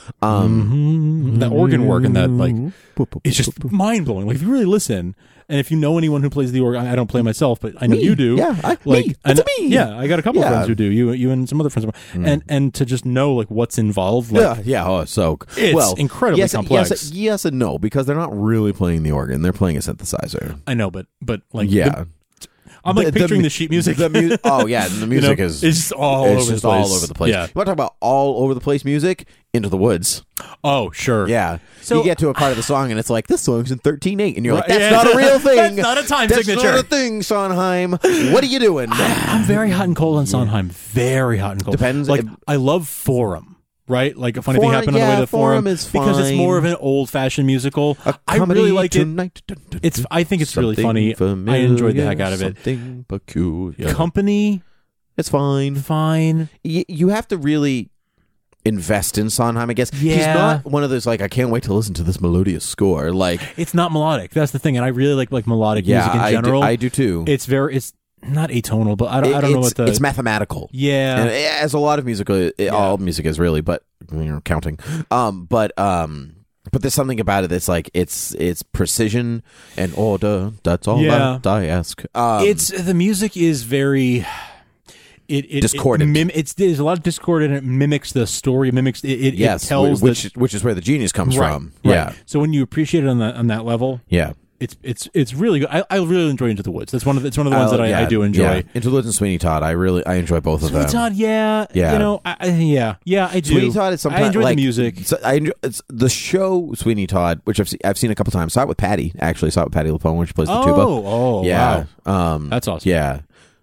Speaker 13: um, the organ work and that like it's just mind blowing. Like if you really listen, and if you know anyone who plays the organ, I don't play myself, but I know
Speaker 12: Me.
Speaker 13: you do.
Speaker 12: Yeah, I,
Speaker 13: like
Speaker 12: me.
Speaker 13: I
Speaker 12: It's
Speaker 13: know,
Speaker 12: me.
Speaker 13: Yeah, I got a couple
Speaker 12: Yeah.
Speaker 13: of friends who do. You you and some other friends of mine, and and to just know like what's involved. Like,
Speaker 12: yeah, yeah. Oh, so
Speaker 13: it's
Speaker 12: well,
Speaker 13: incredibly
Speaker 12: yes,
Speaker 13: complex.
Speaker 12: Yes, yes, and no, because they're not really playing the organ; they're playing a synthesizer.
Speaker 13: I know, but but like
Speaker 12: Yeah.
Speaker 13: the- I'm like
Speaker 12: The- the
Speaker 13: picturing the,
Speaker 12: mu-
Speaker 13: sheet music.
Speaker 12: The mu- oh yeah, and the music
Speaker 13: know,
Speaker 12: is
Speaker 13: it's just all
Speaker 12: it's
Speaker 13: over
Speaker 12: just
Speaker 13: the place.
Speaker 12: all over the place.
Speaker 13: Yeah.
Speaker 12: You want to talk about all over the place music? Into the Woods.
Speaker 13: Oh sure.
Speaker 12: Yeah.
Speaker 13: So-
Speaker 12: you get to a part of the song and it's like, this song's in thirteen eight, and you're like,
Speaker 13: Right,
Speaker 12: that's
Speaker 13: yeah.
Speaker 12: not a real thing.
Speaker 13: That's not a time
Speaker 12: That's
Speaker 13: signature.
Speaker 12: not a thing, Sondheim. What are you doing?
Speaker 13: I'm very hot and cold on Sondheim. Very hot and cold.
Speaker 12: Depends.
Speaker 13: Like I love Forum. Right, like a funny
Speaker 12: Forum-
Speaker 13: thing happened on
Speaker 12: yeah,
Speaker 13: the way to the
Speaker 12: Forum
Speaker 13: Forum
Speaker 12: is
Speaker 13: because it's
Speaker 12: fine.
Speaker 13: more of an old-fashioned musical.
Speaker 12: A
Speaker 13: I really
Speaker 12: comedy
Speaker 13: like it.
Speaker 12: tonight. Dun, dun,
Speaker 13: It's. I think it's really
Speaker 12: something
Speaker 13: funny. I enjoyed the
Speaker 12: familiar,
Speaker 13: heck out of it.
Speaker 12: Something peculiar.
Speaker 13: Company,
Speaker 12: It's fine.
Speaker 13: fine.
Speaker 12: Y- you have to really invest in Sondheim, I guess. He's
Speaker 13: Yeah.
Speaker 12: not one of those like, I can't wait to listen to this melodious score. Like,
Speaker 13: It's not melodic. That's the thing, and I really like like melodic
Speaker 12: yeah,
Speaker 13: music in
Speaker 12: I do,
Speaker 13: general.
Speaker 12: I do too.
Speaker 13: It's very. It's not atonal, but I don't.
Speaker 12: It-
Speaker 13: I don't know
Speaker 12: it's,
Speaker 13: what the.
Speaker 12: it's mathematical.
Speaker 13: yeah.
Speaker 12: And as a lot of music, it,
Speaker 13: Yeah.
Speaker 12: all music is really, but you know, counting. Um, but um, but there's something about it that's like it's it's precision and order. That's all
Speaker 13: Yeah.
Speaker 12: that I ask. Um,
Speaker 13: it's the music is very. It, it,
Speaker 12: Discordant.
Speaker 13: It mim- it's there's a lot of discord and it mimics the story. It mimics it. It,
Speaker 12: yes,
Speaker 13: it tells
Speaker 12: which
Speaker 13: the,
Speaker 12: which is where the genius comes
Speaker 13: right,
Speaker 12: from.
Speaker 13: right.
Speaker 12: Yeah,
Speaker 13: So when you appreciate it on that on that level,
Speaker 12: yeah.
Speaker 13: it's it's it's really good. I, I really enjoy Into the Woods. That's one of the, it's one of the ones
Speaker 12: Uh,
Speaker 13: that I,
Speaker 12: yeah,
Speaker 13: I do enjoy.
Speaker 12: Yeah. Into the Woods and Sweeney Todd. I really I enjoy both of
Speaker 13: Sweeney
Speaker 12: them.
Speaker 13: Todd, yeah,
Speaker 12: Yeah.
Speaker 13: you know, I, I, yeah, yeah, I do.
Speaker 12: Sweeney Todd is sometimes
Speaker 13: I enjoy
Speaker 12: like,
Speaker 13: the music.
Speaker 12: So I enjoy it's the show Sweeney Todd, which I've seen, I've seen a couple times. Saw it with Patty. Actually, saw it with Patty LaPone when she plays the
Speaker 13: Oh,
Speaker 12: tuba.
Speaker 13: oh,
Speaker 12: yeah,
Speaker 13: wow.
Speaker 12: um,
Speaker 13: That's awesome.
Speaker 12: Yeah,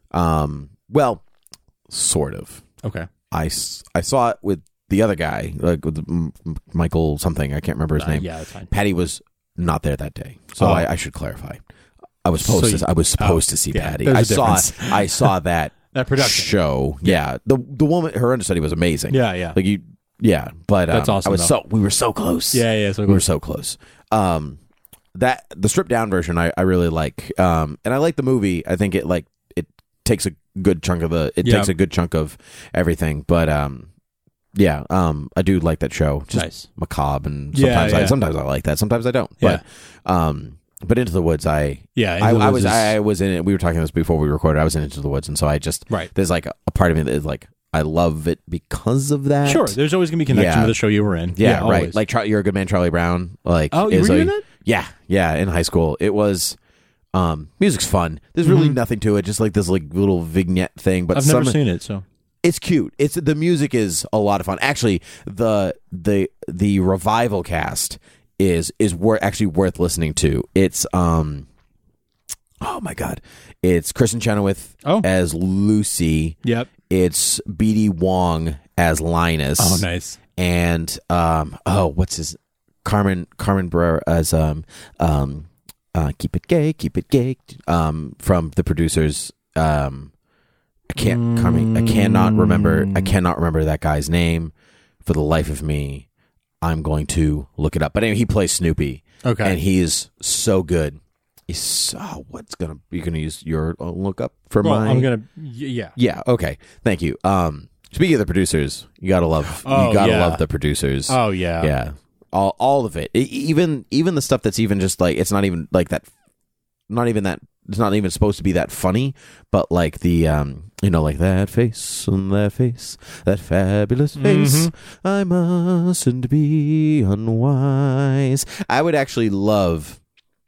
Speaker 12: um, well, sort of.
Speaker 13: Okay,
Speaker 12: I, s- I saw it with the other guy, like with M- M- Michael something. I can't remember his
Speaker 13: Uh,
Speaker 12: name.
Speaker 13: yeah, that's fine.
Speaker 12: Patty was not there that day, so
Speaker 13: Oh.
Speaker 12: I, I should clarify. I was supposed
Speaker 13: So
Speaker 12: to.
Speaker 13: you-
Speaker 12: I was supposed
Speaker 13: oh,
Speaker 12: to see
Speaker 13: yeah,
Speaker 12: Patty.
Speaker 13: there's
Speaker 12: I
Speaker 13: a
Speaker 12: saw.
Speaker 13: difference.
Speaker 12: I saw that
Speaker 13: That production.
Speaker 12: show. Yeah, the the woman, her understudy was amazing.
Speaker 13: Yeah, yeah.
Speaker 12: Like you. Yeah, but um,
Speaker 13: That's awesome,
Speaker 12: I was
Speaker 13: though.
Speaker 12: so we were so close.
Speaker 13: Yeah, yeah. So
Speaker 12: we were so close. Um, that the stripped down version I, I really like. Um, and I like the movie. I think it like it takes a good chunk of the it
Speaker 13: Yeah.
Speaker 12: takes a good chunk of everything. But um, yeah, um, I do like that show. Just
Speaker 13: Nice.
Speaker 12: macabre, and
Speaker 13: Yeah,
Speaker 12: sometimes I
Speaker 13: yeah.
Speaker 12: sometimes I like that. Sometimes I don't.
Speaker 13: Yeah.
Speaker 12: But um, but Into the Woods, I
Speaker 13: Yeah, Into
Speaker 12: I,
Speaker 13: the
Speaker 12: I
Speaker 13: Woods
Speaker 12: was
Speaker 13: is-
Speaker 12: I was in it. We were talking this before we recorded. I was in Into the Woods, and so I just
Speaker 13: Right.
Speaker 12: There's like a, a part of me that is like I love it because of that.
Speaker 13: Sure, there's always gonna be a connection
Speaker 12: Yeah.
Speaker 13: with the show you were in.
Speaker 12: Yeah, right.
Speaker 13: always.
Speaker 12: Like Char- You're a Good Man, Charlie Brown. Like,
Speaker 13: Oh, you
Speaker 12: is
Speaker 13: were
Speaker 12: a-
Speaker 13: doing that?
Speaker 12: Yeah, yeah. In high school, it was. Um, music's fun. There's really
Speaker 13: Mhm.
Speaker 12: nothing to it. Just like this like little vignette thing. But
Speaker 13: I've
Speaker 12: some,
Speaker 13: never seen it, so
Speaker 12: it's cute. It's the music is a lot of fun. Actually, the the the revival cast is is wor- actually worth listening to. It's um. Oh my God! It's Kristen Chenoweth
Speaker 13: Oh.
Speaker 12: as Lucy.
Speaker 13: yep.
Speaker 12: It's B D Wong as Linus.
Speaker 13: Oh, nice.
Speaker 12: And um oh what's his Carmen Carmen Burr as um um uh keep it gay keep it gay um from the producers. um I can't Carmen I cannot remember I cannot remember that guy's name for the life of me. I'm going to look it up, but anyway, he plays Snoopy.
Speaker 13: Okay.
Speaker 12: And he is so good. He's so, what's gonna you gonna use your uh, look up for
Speaker 13: Well,
Speaker 12: my
Speaker 13: I'm gonna. y- Yeah.
Speaker 12: yeah, okay. Thank you. Um speaking of the producers, you gotta love
Speaker 13: Oh,
Speaker 12: you gotta
Speaker 13: yeah.
Speaker 12: love the producers.
Speaker 13: Oh yeah.
Speaker 12: Yeah. All all of it. E- even even the stuff that's even just like it's not even like that not even that it's not even supposed to be that funny, but like the um you know, like that face on that face, that fabulous face.
Speaker 13: Mm-hmm.
Speaker 12: I mustn't be unwise. I would actually love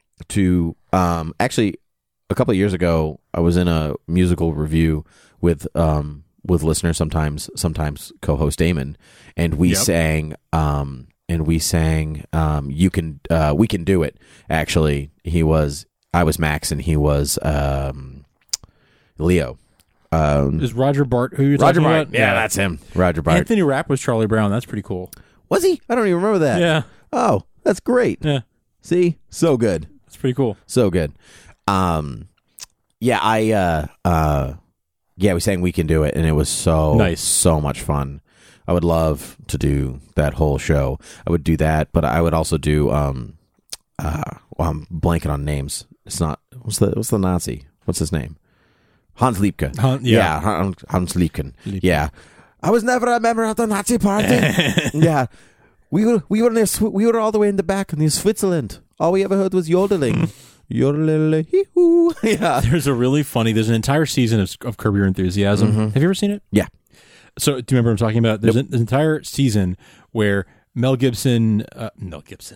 Speaker 12: to um actually a couple of years ago I was in a musical review with um with listeners sometimes sometimes co-host Damon, and we
Speaker 13: Yep.
Speaker 12: sang um and we sang um you can uh we can do it. Actually, he was I was Max and he was um Leo. Um
Speaker 13: Is Roger Bart who you're
Speaker 12: Roger
Speaker 13: talking
Speaker 12: Bart.
Speaker 13: about?
Speaker 12: Yeah, that's him. Roger Bart.
Speaker 13: Anthony Rapp was Charlie Brown. That's pretty cool.
Speaker 12: Was he? I don't even remember that.
Speaker 13: Yeah.
Speaker 12: Oh, that's great.
Speaker 13: Yeah.
Speaker 12: See, so good.
Speaker 13: It's pretty cool.
Speaker 12: So good. Um, yeah, I, uh, uh, yeah, we sang We Can Do It, and it was so
Speaker 13: Nice.
Speaker 12: so much fun. I would love to do that whole show. I would do that, but I would also do. Um, uh, well, I'm blanking on names. It's not. What's the What's the Nazi? What's his name? Hans Liebke.
Speaker 13: Han- yeah.
Speaker 12: yeah, Han- Hans Liebken.
Speaker 13: Liebken.
Speaker 12: Yeah, I was never a member of the Nazi party. yeah, we were we were near, Swi- we were all the way in the back in Switzerland. All we ever heard was yodeling. Yodeling. Hee-hoo. Yeah.
Speaker 13: There's a really funny. There's an entire season of, of Curb Your Enthusiasm.
Speaker 12: Mm-hmm.
Speaker 13: Have you ever seen it?
Speaker 12: Yeah.
Speaker 13: So, do you remember what I'm talking about? There's
Speaker 12: Nope.
Speaker 13: an, an entire season where Mel Gibson, uh, Mel Gibson,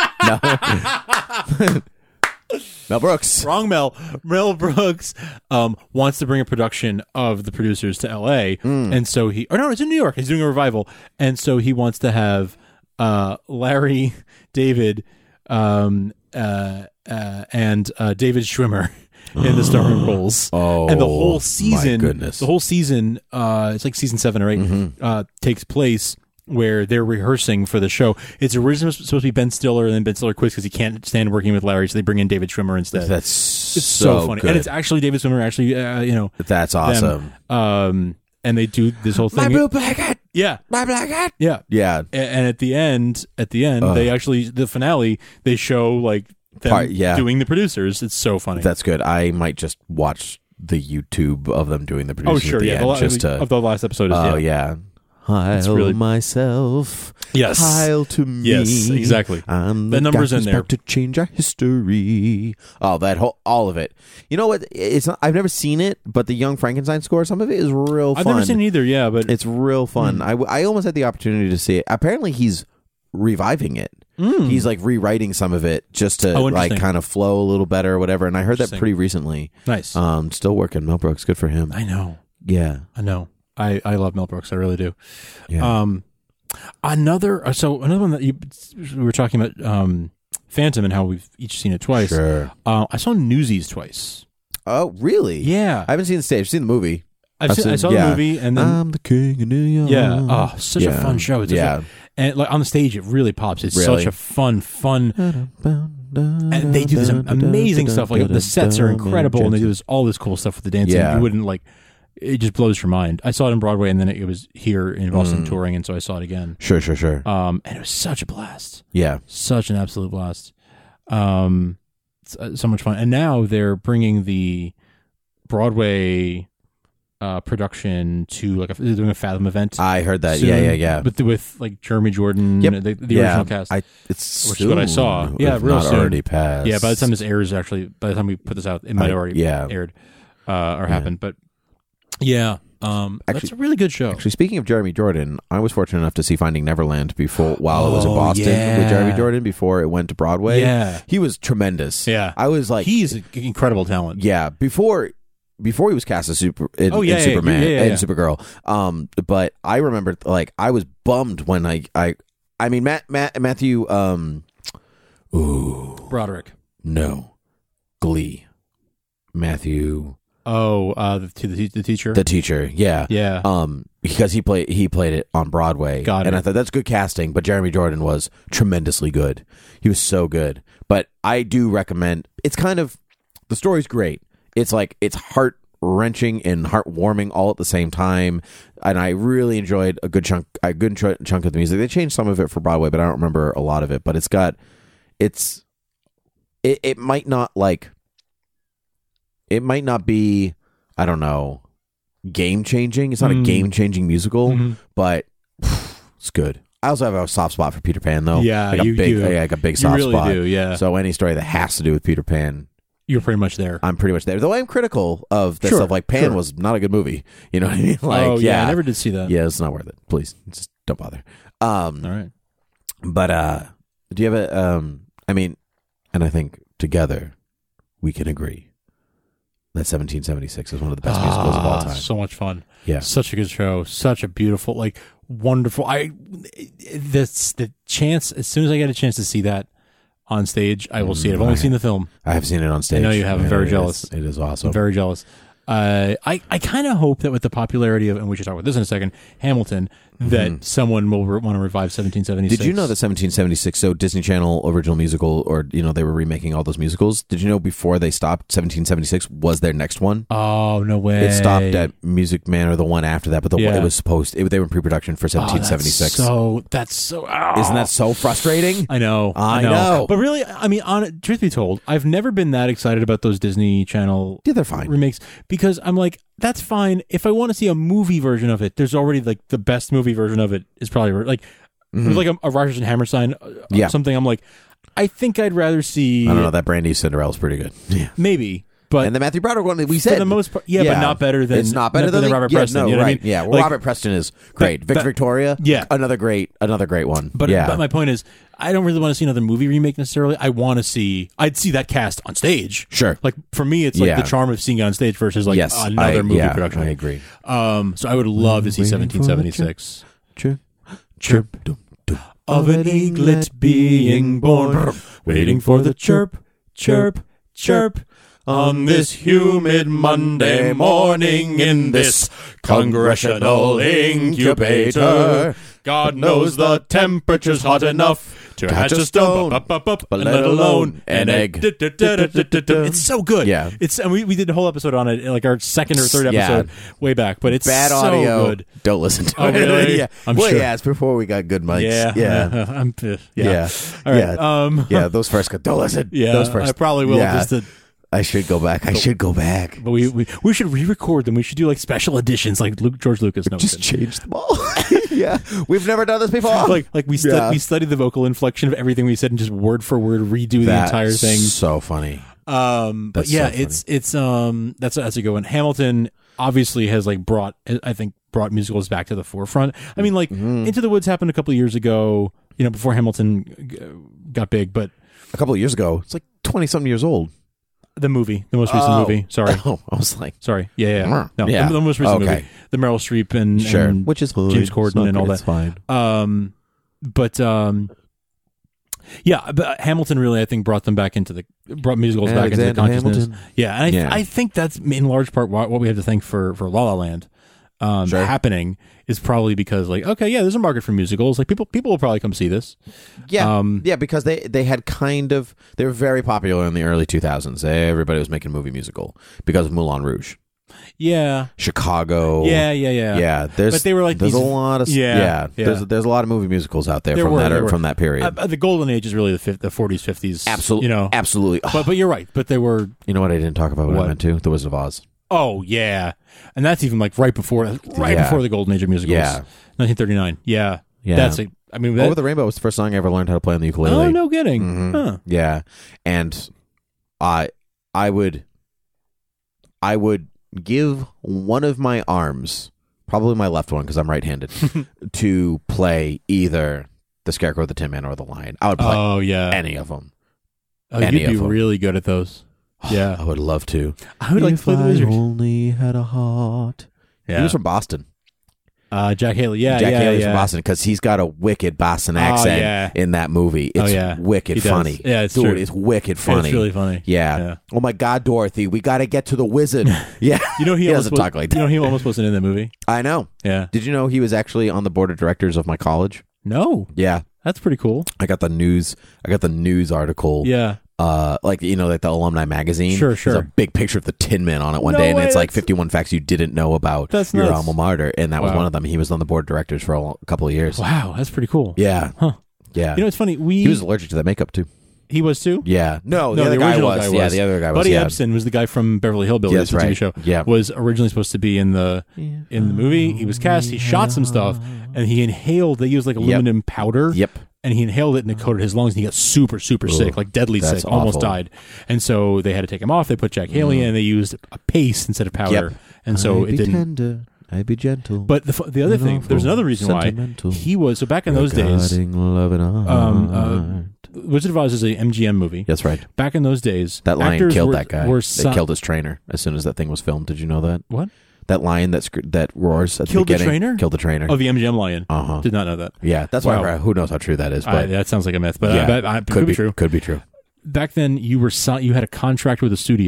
Speaker 12: Mel Brooks.
Speaker 13: wrong Mel, Mel Brooks, um, wants to bring a production of The Producers to L A,
Speaker 12: Mm.
Speaker 13: and so he, or no, it's in New York. He's doing a revival, and so he wants to have uh, Larry David um, uh, uh, and uh, David Schwimmer in the starring roles.
Speaker 12: Oh,
Speaker 13: and the whole
Speaker 12: my
Speaker 13: season,
Speaker 12: goodness.
Speaker 13: the whole season, uh, it's like season seven or eight,
Speaker 12: Mm-hmm.
Speaker 13: uh, takes place where they're rehearsing for the show. It's originally supposed to be Ben Stiller, and then Ben Stiller quits because he can't stand working with Larry, so they bring in David Schwimmer instead.
Speaker 12: That's
Speaker 13: It's so,
Speaker 12: so
Speaker 13: funny,
Speaker 12: good.
Speaker 13: and it's actually David Schwimmer. Actually, uh, you know,
Speaker 12: That's awesome.
Speaker 13: them. Um, and they do this whole thing.
Speaker 12: My blue blanket.
Speaker 13: Yeah,
Speaker 12: My blanket.
Speaker 13: yeah,
Speaker 12: Yeah.
Speaker 13: A- and at the end, at the end,
Speaker 12: Ugh.
Speaker 13: they actually the finale they show like them
Speaker 12: Part- yeah.
Speaker 13: doing the producers. It's so funny.
Speaker 12: That's good. I might just watch the YouTube of them doing the
Speaker 13: oh
Speaker 12: producers
Speaker 13: sure,
Speaker 12: at the
Speaker 13: yeah.
Speaker 12: end
Speaker 13: The, la-
Speaker 12: just to.
Speaker 13: of the last episode is
Speaker 12: Oh
Speaker 13: yeah.
Speaker 12: yeah. Heil
Speaker 13: really-
Speaker 12: myself.
Speaker 13: Yes.
Speaker 12: Heil to me.
Speaker 13: Yes, exactly.
Speaker 12: I'm
Speaker 13: The
Speaker 12: the,
Speaker 13: numbers
Speaker 12: guy
Speaker 13: in
Speaker 12: who's
Speaker 13: there.
Speaker 12: about to change our history. Oh, that whole all of it. You know what? It's not, I've never seen it, but the Young Frankenstein score, some of it is real
Speaker 13: I've
Speaker 12: fun.
Speaker 13: never seen it either. Yeah, but
Speaker 12: It's real fun.
Speaker 13: Mm.
Speaker 12: I, w- I almost had the opportunity to see it. Apparently, he's reviving it. He's like rewriting some of it just to
Speaker 13: Oh,
Speaker 12: like
Speaker 13: interesting.
Speaker 12: kind of flow a little better or whatever. And I heard that
Speaker 13: Interesting.
Speaker 12: pretty recently.
Speaker 13: nice.
Speaker 12: Um, still working. Mel Brooks, good for him.
Speaker 13: I know.
Speaker 12: Yeah,
Speaker 13: I know. I, I love Mel Brooks. I really do.
Speaker 12: yeah.
Speaker 13: Um, another. uh, So another one that you we were talking about, um, Phantom, and how we've each seen it twice.
Speaker 12: Sure.
Speaker 13: Uh, I saw Newsies twice.
Speaker 12: Oh, really?
Speaker 13: Yeah,
Speaker 12: I haven't seen the stage. I've seen the movie.
Speaker 13: I've
Speaker 12: I've
Speaker 13: seen, I
Speaker 12: seen-
Speaker 13: saw
Speaker 12: yeah.
Speaker 13: the movie, and then
Speaker 12: I'm the king of New York.
Speaker 13: yeah, oh, such a
Speaker 12: Yeah.
Speaker 13: fun show. It's
Speaker 12: Yeah.
Speaker 13: yeah, and like on the stage, it really pops. It's
Speaker 12: Really?
Speaker 13: such a fun, fun. And they do this amazing stuff. Like the sets are incredible, and they do this all this cool stuff with the dancing.
Speaker 12: Yeah.
Speaker 13: You wouldn't like. It just blows your mind. I saw it in Broadway, and then it was here in Boston
Speaker 12: Mm.
Speaker 13: touring, and so I saw it again.
Speaker 12: Sure, sure, sure.
Speaker 13: Um, and it was such a blast.
Speaker 12: Yeah.
Speaker 13: Such an absolute blast. Um, so, so much fun. And now they're bringing the Broadway uh, production to like a, they're doing a Fathom event.
Speaker 12: I heard that.
Speaker 13: soon,
Speaker 12: Yeah, yeah, yeah.
Speaker 13: With with like Jeremy Jordan,
Speaker 12: Yep.
Speaker 13: the, the
Speaker 12: yeah.
Speaker 13: original cast.
Speaker 12: I, it's
Speaker 13: Which is what I
Speaker 12: soon,
Speaker 13: saw. Yeah,
Speaker 12: if
Speaker 13: real
Speaker 12: not
Speaker 13: soon.
Speaker 12: already passed.
Speaker 13: Yeah, by the time this airs, actually, by the time we put this out, it might
Speaker 12: I-
Speaker 13: have already
Speaker 12: yeah.
Speaker 13: aired uh, or happened. But yeah, um, that's
Speaker 12: Actually-
Speaker 13: a really good show.
Speaker 12: Actually, speaking of Jeremy Jordan, I was fortunate enough to see Finding Neverland before while it was in
Speaker 13: Oh,
Speaker 12: Boston
Speaker 13: yeah.
Speaker 12: with Jeremy Jordan before it went to Broadway.
Speaker 13: Yeah.
Speaker 12: He was tremendous.
Speaker 13: Yeah.
Speaker 12: I was like,
Speaker 13: He's an incredible talent.
Speaker 12: yeah, before before he was cast as super in,
Speaker 13: Oh, yeah,
Speaker 12: in
Speaker 13: yeah,
Speaker 12: Superman
Speaker 13: yeah, yeah,
Speaker 12: and
Speaker 13: yeah.
Speaker 12: Supergirl. Um, but I remember like I was bummed when I I I mean Matt, Matt Matthew um, ooh
Speaker 13: Broderick.
Speaker 12: no, Glee, Matthew
Speaker 13: Oh, uh, the, to the, the teacher.
Speaker 12: the teacher. Yeah,
Speaker 13: yeah.
Speaker 12: um, because he played he played it on Broadway.
Speaker 13: Got
Speaker 12: and
Speaker 13: it.
Speaker 12: I thought that's good casting. But Jeremy Jordan was tremendously good. He was so good. But I do recommend. It's kind of the story's great. It's like it's heart wrenching and heartwarming all at the same time. And I really enjoyed a good chunk a good ch- chunk of the music. They changed some of it for Broadway, but I don't remember a lot of it. But it's got it's it, it might not like it might not be I don't know game changing. It's not
Speaker 13: Mm.
Speaker 12: a game changing musical,
Speaker 13: Mhm.
Speaker 12: but it's good. I also have a soft spot for Peter Pan though.
Speaker 13: Yeah,
Speaker 12: like a
Speaker 13: you
Speaker 12: big,
Speaker 13: do.
Speaker 12: like a big
Speaker 13: You
Speaker 12: soft
Speaker 13: really
Speaker 12: spot.
Speaker 13: do, yeah.
Speaker 12: So any story that has to do with Peter Pan,
Speaker 13: You're pretty much there.
Speaker 12: I'm pretty much there. Though I'm critical of this
Speaker 13: Sure,
Speaker 12: stuff. Like Pan
Speaker 13: sure.
Speaker 12: was not a good movie. You know what I mean? Like,
Speaker 13: oh, yeah.
Speaker 12: yeah,
Speaker 13: I never did see that.
Speaker 12: yeah, it's not worth it. Please, just don't bother. Um,
Speaker 13: All right.
Speaker 12: but uh, do you have a? Um, I mean, and I think together we can agree that seventeen seventy-six is one of the best musicals of all
Speaker 13: Ah,
Speaker 12: time.
Speaker 13: So much fun.
Speaker 12: Yeah.
Speaker 13: Such a good show. Such a beautiful, like, wonderful. I, this, the chance, as soon as I get a chance to see that on stage, I will see it. I've only
Speaker 12: I-
Speaker 13: seen the film.
Speaker 12: I have seen it on stage.
Speaker 13: I know you have. I'm
Speaker 12: Yeah,
Speaker 13: very
Speaker 12: it
Speaker 13: jealous.
Speaker 12: is- It is awesome.
Speaker 13: I'm very jealous. Uh, I, I kind of hope that with the popularity of, and we should talk about this in a second, Hamilton, that mm-hmm. someone will re- want to revive seventeen seventy-six.
Speaker 12: Did you know that seventeen seventy-six, so Disney Channel original musical, or, you know, they were remaking all those musicals. Did you know before they stopped, seventeen seventy-six was their next one?
Speaker 13: Oh, no way.
Speaker 12: It stopped at Music Man or the one after that, but the
Speaker 13: yeah.
Speaker 12: one, it was supposed, it, they were in pre-production for seventeen seventy-six.
Speaker 13: Oh, that's so, that's so, oh.
Speaker 12: Isn't that so frustrating?
Speaker 13: I know.
Speaker 12: I,
Speaker 13: I know.
Speaker 12: know.
Speaker 13: But really, I mean, on truth be told, I've never been that excited about those Disney Channel
Speaker 12: yeah, they're fine.
Speaker 13: remakes because I'm like, that's fine. If I want to see a movie version of it, there's already like the best movie version of it is probably like mm-hmm. there's like a, a Rodgers and Hammerstein uh,
Speaker 12: yeah.
Speaker 13: something. I'm like, I think I'd rather see.
Speaker 12: I don't know. That Brandy Cinderella's pretty good. Yeah,
Speaker 13: maybe. But
Speaker 12: and the Matthew Broderick one that we said
Speaker 13: for the most part, yeah, yeah, but not better than
Speaker 12: it's not better than,
Speaker 13: than
Speaker 12: the,
Speaker 13: Robert
Speaker 12: yeah,
Speaker 13: Preston.
Speaker 12: No,
Speaker 13: you know
Speaker 12: right?
Speaker 13: what I mean?
Speaker 12: Yeah, well,
Speaker 13: like,
Speaker 12: Robert Preston is great.
Speaker 13: But,
Speaker 12: Victor
Speaker 13: but,
Speaker 12: Victoria,
Speaker 13: yeah,
Speaker 12: another great, another great one.
Speaker 13: But
Speaker 12: yeah.
Speaker 13: but my point is, I don't really want to see another movie remake necessarily. I want to see, I'd see that cast on stage.
Speaker 12: Sure,
Speaker 13: like for me, it's like
Speaker 12: yeah.
Speaker 13: the charm of seeing it on stage versus like
Speaker 12: yes,
Speaker 13: another
Speaker 12: I,
Speaker 13: movie
Speaker 12: yeah,
Speaker 13: production.
Speaker 12: I agree.
Speaker 13: Um, so I would love to see seventeen seventy-six.
Speaker 12: Chirp, chirp,
Speaker 13: of an eaglet being born, waiting for the chirp, chirp, chirp. On this humid Monday morning in this congressional incubator, God knows the temperature's hot enough to hatch a stone, up, up, up,
Speaker 12: but
Speaker 13: let alone an egg.
Speaker 12: egg.
Speaker 13: It's so good.
Speaker 12: Yeah.
Speaker 13: It's and we, we did a whole episode on it, like our second or third episode
Speaker 12: yeah.
Speaker 13: way back, but it's
Speaker 12: bad
Speaker 13: so
Speaker 12: audio.
Speaker 13: good.
Speaker 12: Don't listen to
Speaker 13: oh,
Speaker 12: it.
Speaker 13: Really?
Speaker 12: yeah.
Speaker 13: I'm
Speaker 12: well,
Speaker 13: sure.
Speaker 12: yeah, it's before we got good mics.
Speaker 13: Yeah.
Speaker 12: Yeah.
Speaker 13: I'm pissed. Yeah.
Speaker 12: Yeah.
Speaker 13: All right.
Speaker 12: Yeah.
Speaker 13: Um,
Speaker 12: yeah, those first, don't listen.
Speaker 13: Yeah.
Speaker 12: Those first.
Speaker 13: I probably will
Speaker 12: yeah.
Speaker 13: just to,
Speaker 12: I should go back. I should go back.
Speaker 13: But we, we we should re-record them. We should do like special editions, like Luke, George Lucas. No,
Speaker 12: just change them all. yeah, we've never done this before.
Speaker 13: Like like we stu-
Speaker 12: yeah.
Speaker 13: we studied the vocal inflection of everything we said and just word for word redo
Speaker 12: that's
Speaker 13: the entire thing.
Speaker 12: So funny.
Speaker 13: Um, but
Speaker 12: that's
Speaker 13: yeah,
Speaker 12: so funny.
Speaker 13: it's it's um that's that's a good one. Hamilton obviously has like brought I think brought musicals back to the forefront. I mean, like
Speaker 12: mm.
Speaker 13: Into the Woods happened a couple of years ago. You know, before Hamilton got big, but
Speaker 12: a couple of years ago, it's like twenty something years old.
Speaker 13: The movie, the most recent
Speaker 12: oh.
Speaker 13: movie. Sorry.
Speaker 12: Oh, I was like,
Speaker 13: sorry. Yeah, yeah. No,
Speaker 12: yeah.
Speaker 13: The, the most recent
Speaker 12: okay.
Speaker 13: movie. The Meryl Streep and,
Speaker 12: sure.
Speaker 13: and
Speaker 12: which is fine.
Speaker 13: James Corden and all that.
Speaker 12: It's fine.
Speaker 13: Um, but um, yeah, but Hamilton really, I think, brought them back into the brought musicals
Speaker 12: Alexander
Speaker 13: back into the consciousness.
Speaker 12: Hamilton.
Speaker 13: Yeah, and I,
Speaker 12: yeah.
Speaker 13: I think that's in large part what, what we have to thank for for La La Land um,
Speaker 12: sure.
Speaker 13: happening is probably because like okay, yeah, there's a market for musicals. Like people people will probably come see this.
Speaker 12: Yeah,
Speaker 13: um,
Speaker 12: yeah, because they they had kind of they were very popular in the early two thousands. Everybody was making a movie musical because of Moulin Rouge.
Speaker 13: Yeah,
Speaker 12: Chicago.
Speaker 13: Yeah, yeah, yeah.
Speaker 12: Yeah, there's
Speaker 13: but they were like
Speaker 12: there's
Speaker 13: these,
Speaker 12: a lot of
Speaker 13: yeah,
Speaker 12: yeah,
Speaker 13: yeah.
Speaker 12: There's there's a lot of movie musicals out there,
Speaker 13: there
Speaker 12: from
Speaker 13: were,
Speaker 12: that
Speaker 13: there
Speaker 12: from that period.
Speaker 13: Uh, the golden age is really the fifth, the forties, fifties.
Speaker 12: Absolutely,
Speaker 13: you know,
Speaker 12: absolutely.
Speaker 13: But but you're right. But they were.
Speaker 12: You know what I didn't talk about? What,
Speaker 13: what?
Speaker 12: I meant to The Wizard of Oz.
Speaker 13: Oh yeah, and that's even like right before right
Speaker 12: yeah.
Speaker 13: before the golden age of musicals.
Speaker 12: Yeah,
Speaker 13: nineteen thirty-nine. Yeah,
Speaker 12: yeah.
Speaker 13: That's a, I mean, that,
Speaker 12: Over the Rainbow was the first song I ever learned how to play on the ukulele.
Speaker 13: Oh, no kidding.
Speaker 12: Mm-hmm.
Speaker 13: Huh.
Speaker 12: Yeah, and I I would I would give one of my arms, probably my left one because I'm right-handed, to play either the Scarecrow, the Tin Man, or the Lion. I would play
Speaker 13: oh yeah
Speaker 12: any of them.
Speaker 13: Oh,
Speaker 12: any
Speaker 13: you'd be
Speaker 12: of them.
Speaker 13: really good at those. Yeah,
Speaker 12: I would love to.
Speaker 13: I would like to play the
Speaker 12: If I
Speaker 13: Wizard.
Speaker 12: only had a heart.
Speaker 13: Yeah.
Speaker 12: He was from Boston.
Speaker 13: Uh, Jack Haley. Yeah,
Speaker 12: Jack
Speaker 13: yeah,
Speaker 12: Haley's
Speaker 13: yeah.
Speaker 12: from Boston because he's got a wicked Boston
Speaker 13: Oh,
Speaker 12: accent
Speaker 13: yeah.
Speaker 12: in that movie. It's
Speaker 13: Oh, yeah.
Speaker 12: wicked
Speaker 13: He does.
Speaker 12: funny.
Speaker 13: Yeah, it's
Speaker 12: Dude,
Speaker 13: true.
Speaker 12: it's wicked funny.
Speaker 13: It's really funny.
Speaker 12: Yeah.
Speaker 13: Yeah.
Speaker 12: Oh my God, Dorothy, we got to get to the wizard. Yeah.
Speaker 13: You know he,
Speaker 12: he
Speaker 13: almost
Speaker 12: doesn't
Speaker 13: was,
Speaker 12: talk like that.
Speaker 13: You know he almost wasn't in the movie.
Speaker 12: I know.
Speaker 13: Yeah.
Speaker 12: Did you know he was actually on the board of directors of my college?
Speaker 13: No.
Speaker 12: Yeah.
Speaker 13: That's pretty cool.
Speaker 12: I got the news. I got the news article.
Speaker 13: Yeah.
Speaker 12: Uh, like you know, like the alumni magazine.
Speaker 13: Sure, sure.
Speaker 12: There's a big picture of the Tin Man on it one
Speaker 13: No
Speaker 12: day, and
Speaker 13: way,
Speaker 12: it's like
Speaker 13: that's-
Speaker 12: fifty-one facts you didn't know about
Speaker 13: That's
Speaker 12: your
Speaker 13: nuts.
Speaker 12: alma mater, and that was
Speaker 13: Wow.
Speaker 12: one of them. He was on the board of directors for a couple of years.
Speaker 13: Wow, that's pretty cool.
Speaker 12: Yeah.
Speaker 13: Huh.
Speaker 12: Yeah.
Speaker 13: You know, it's funny. We
Speaker 12: he was allergic to that makeup too.
Speaker 13: he was too.
Speaker 12: Yeah. No,
Speaker 13: No,
Speaker 12: the other
Speaker 13: the
Speaker 12: guy
Speaker 13: original
Speaker 12: was.
Speaker 13: guy
Speaker 12: Yeah,
Speaker 13: was.
Speaker 12: the other guy was.
Speaker 13: Buddy
Speaker 12: yeah.
Speaker 13: Ebsen was the guy from Beverly Hillbillies,
Speaker 12: That's
Speaker 13: the T V
Speaker 12: right.
Speaker 13: show.
Speaker 12: Yeah.
Speaker 13: Was originally supposed to be in the in the movie. He was cast. He shot some stuff, and he inhaled. They used like aluminum powder.
Speaker 12: Yep.
Speaker 13: And he inhaled it, and it coated his lungs, and he got super, super
Speaker 12: Ugh,
Speaker 13: sick, like deadly
Speaker 12: that's
Speaker 13: sick, almost
Speaker 12: awful.
Speaker 13: died. And so they had to take him off. They put Jack Haley
Speaker 12: Mm.
Speaker 13: in, and they used a paste instead of powder.
Speaker 12: Yep.
Speaker 13: And so
Speaker 12: I'd
Speaker 13: it
Speaker 12: be
Speaker 13: didn't.
Speaker 12: Tender, I'd be gentle.
Speaker 13: But the fu- the other
Speaker 12: and
Speaker 13: thing, there's
Speaker 12: awful,
Speaker 13: another reason why
Speaker 12: sentimental,
Speaker 13: he was. So back in those days,
Speaker 12: regarding love and
Speaker 13: um,
Speaker 12: art.
Speaker 13: uh, Wizard of Oz is a M G M movie.
Speaker 12: That's right.
Speaker 13: Back in those days,
Speaker 12: That lion
Speaker 13: actors
Speaker 12: killed
Speaker 13: were,
Speaker 12: that guy.
Speaker 13: Were
Speaker 12: They
Speaker 13: si-
Speaker 12: killed his trainer as soon as that thing was filmed. Did you know that?
Speaker 13: What?
Speaker 12: That lion that sc- that roars at
Speaker 13: Killed
Speaker 12: the
Speaker 13: the
Speaker 12: beginning.
Speaker 13: trainer?
Speaker 12: Killed the trainer.
Speaker 13: Oh, the M G M lion.
Speaker 12: Uh huh.
Speaker 13: Did not know that.
Speaker 12: Yeah, that's
Speaker 13: Wow.
Speaker 12: why. Who knows how true that is?
Speaker 13: I,
Speaker 12: But
Speaker 13: that sounds like a myth, but
Speaker 12: yeah,
Speaker 13: I bet I, it
Speaker 12: could,
Speaker 13: could
Speaker 12: be
Speaker 13: be true.
Speaker 12: Could be true.
Speaker 13: Back then, you were si- you had a contract with a studio,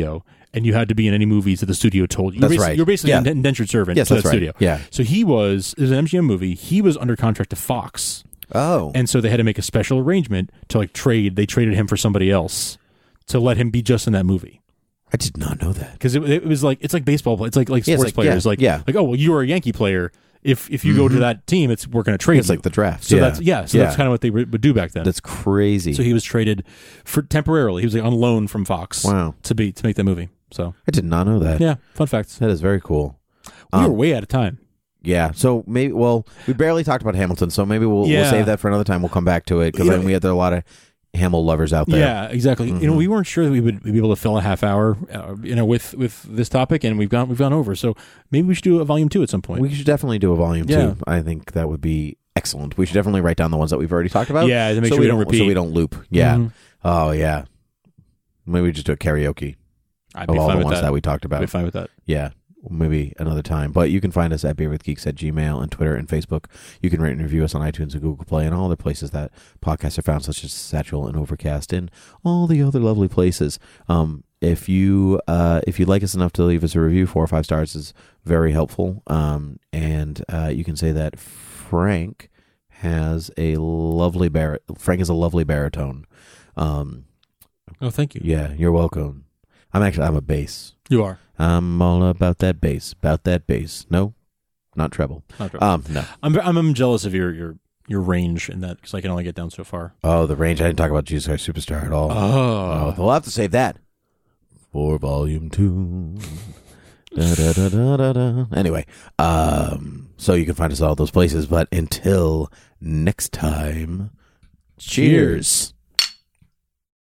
Speaker 13: and you had to be in any movies that the studio told you. You're
Speaker 12: That's
Speaker 13: basically,
Speaker 12: right.
Speaker 13: You're basically
Speaker 12: Yeah.
Speaker 13: an indentured servant
Speaker 12: Yes,
Speaker 13: to
Speaker 12: that's
Speaker 13: that
Speaker 12: right.
Speaker 13: studio.
Speaker 12: Yeah.
Speaker 13: So he was, it was an M G M movie. He was under contract to Fox.
Speaker 12: Oh.
Speaker 13: And so they had to make a special arrangement to like trade. They traded him for somebody else to let him be just in that movie.
Speaker 12: I did not know that.
Speaker 13: Because it, it was like, it's like baseball. play- It's like, like
Speaker 12: Yeah, it's
Speaker 13: sports
Speaker 12: like-
Speaker 13: players.
Speaker 12: yeah,
Speaker 13: like,
Speaker 12: yeah.
Speaker 13: like, oh, well, you were a Yankee player. If if you go to that team, it's we're going to trade
Speaker 12: It's
Speaker 13: you.
Speaker 12: like the draft.
Speaker 13: So
Speaker 12: yeah.
Speaker 13: that's, yeah. So
Speaker 12: yeah.
Speaker 13: that's kind of what they would would do back then.
Speaker 12: That's crazy.
Speaker 13: So he was traded for temporarily. He was like on loan from Fox.
Speaker 12: Wow.
Speaker 13: To be to make that movie. So
Speaker 12: I did not know that.
Speaker 13: yeah, fun facts.
Speaker 12: That is very cool.
Speaker 13: We
Speaker 12: Um,
Speaker 13: were way out of time.
Speaker 12: Yeah, so maybe, well, we barely talked about Hamilton, so maybe we'll,
Speaker 13: Yeah.
Speaker 12: we'll save that for another time. We'll come back to it, because
Speaker 13: Yeah.
Speaker 12: I mean, we had there are a lot of Hamill lovers out there.
Speaker 13: Yeah, exactly. You know,
Speaker 12: Mhm.
Speaker 13: we weren't sure that we would be able to fill a half hour, uh, you know, with with this topic, and we've gone we've gone over. So maybe we should do a volume two at some point.
Speaker 12: We should definitely do a volume
Speaker 13: Yeah.
Speaker 12: two. I think that would be excellent. We should definitely write down the ones that we've already talked about.
Speaker 13: Yeah, to make
Speaker 12: so
Speaker 13: sure we don't
Speaker 12: So
Speaker 13: repeat.
Speaker 12: we don't loop. Yeah.
Speaker 13: Mhm.
Speaker 12: Oh, yeah. Maybe we just do a karaoke
Speaker 13: I'd
Speaker 12: of
Speaker 13: be
Speaker 12: all
Speaker 13: fine
Speaker 12: the
Speaker 13: with
Speaker 12: ones
Speaker 13: that.
Speaker 12: that we talked about.
Speaker 13: I'd be fine with that.
Speaker 12: Yeah. Maybe another time. But you can find us at beerwithgeeks at Gmail and Twitter and Facebook. You can rate and review us on iTunes and Google Play and all other places that podcasts are found, such as Satchel and Overcast and all the other lovely places. Um, if you uh, if you like us enough to leave us a review, four or five stars is very helpful. Um, and uh, you can say that Frank has a lovely bar- Frank has a lovely baritone. Um,
Speaker 13: Oh, thank you.
Speaker 12: yeah, you're welcome. I'm actually I'm a bass.
Speaker 13: You are.
Speaker 12: I'm all about that bass, about that bass. No, not treble.
Speaker 13: Not treble.
Speaker 12: Um, no.
Speaker 13: I'm I'm, I'm jealous of your your your range in that because I can only get down so far.
Speaker 12: Oh, the range. I didn't talk about Jesus Christ Superstar at all.
Speaker 13: Oh,
Speaker 12: we'll have to save that for volume two. Da, da, da, da, da, da. Anyway, um, so you can find us all those places. But until next time, cheers.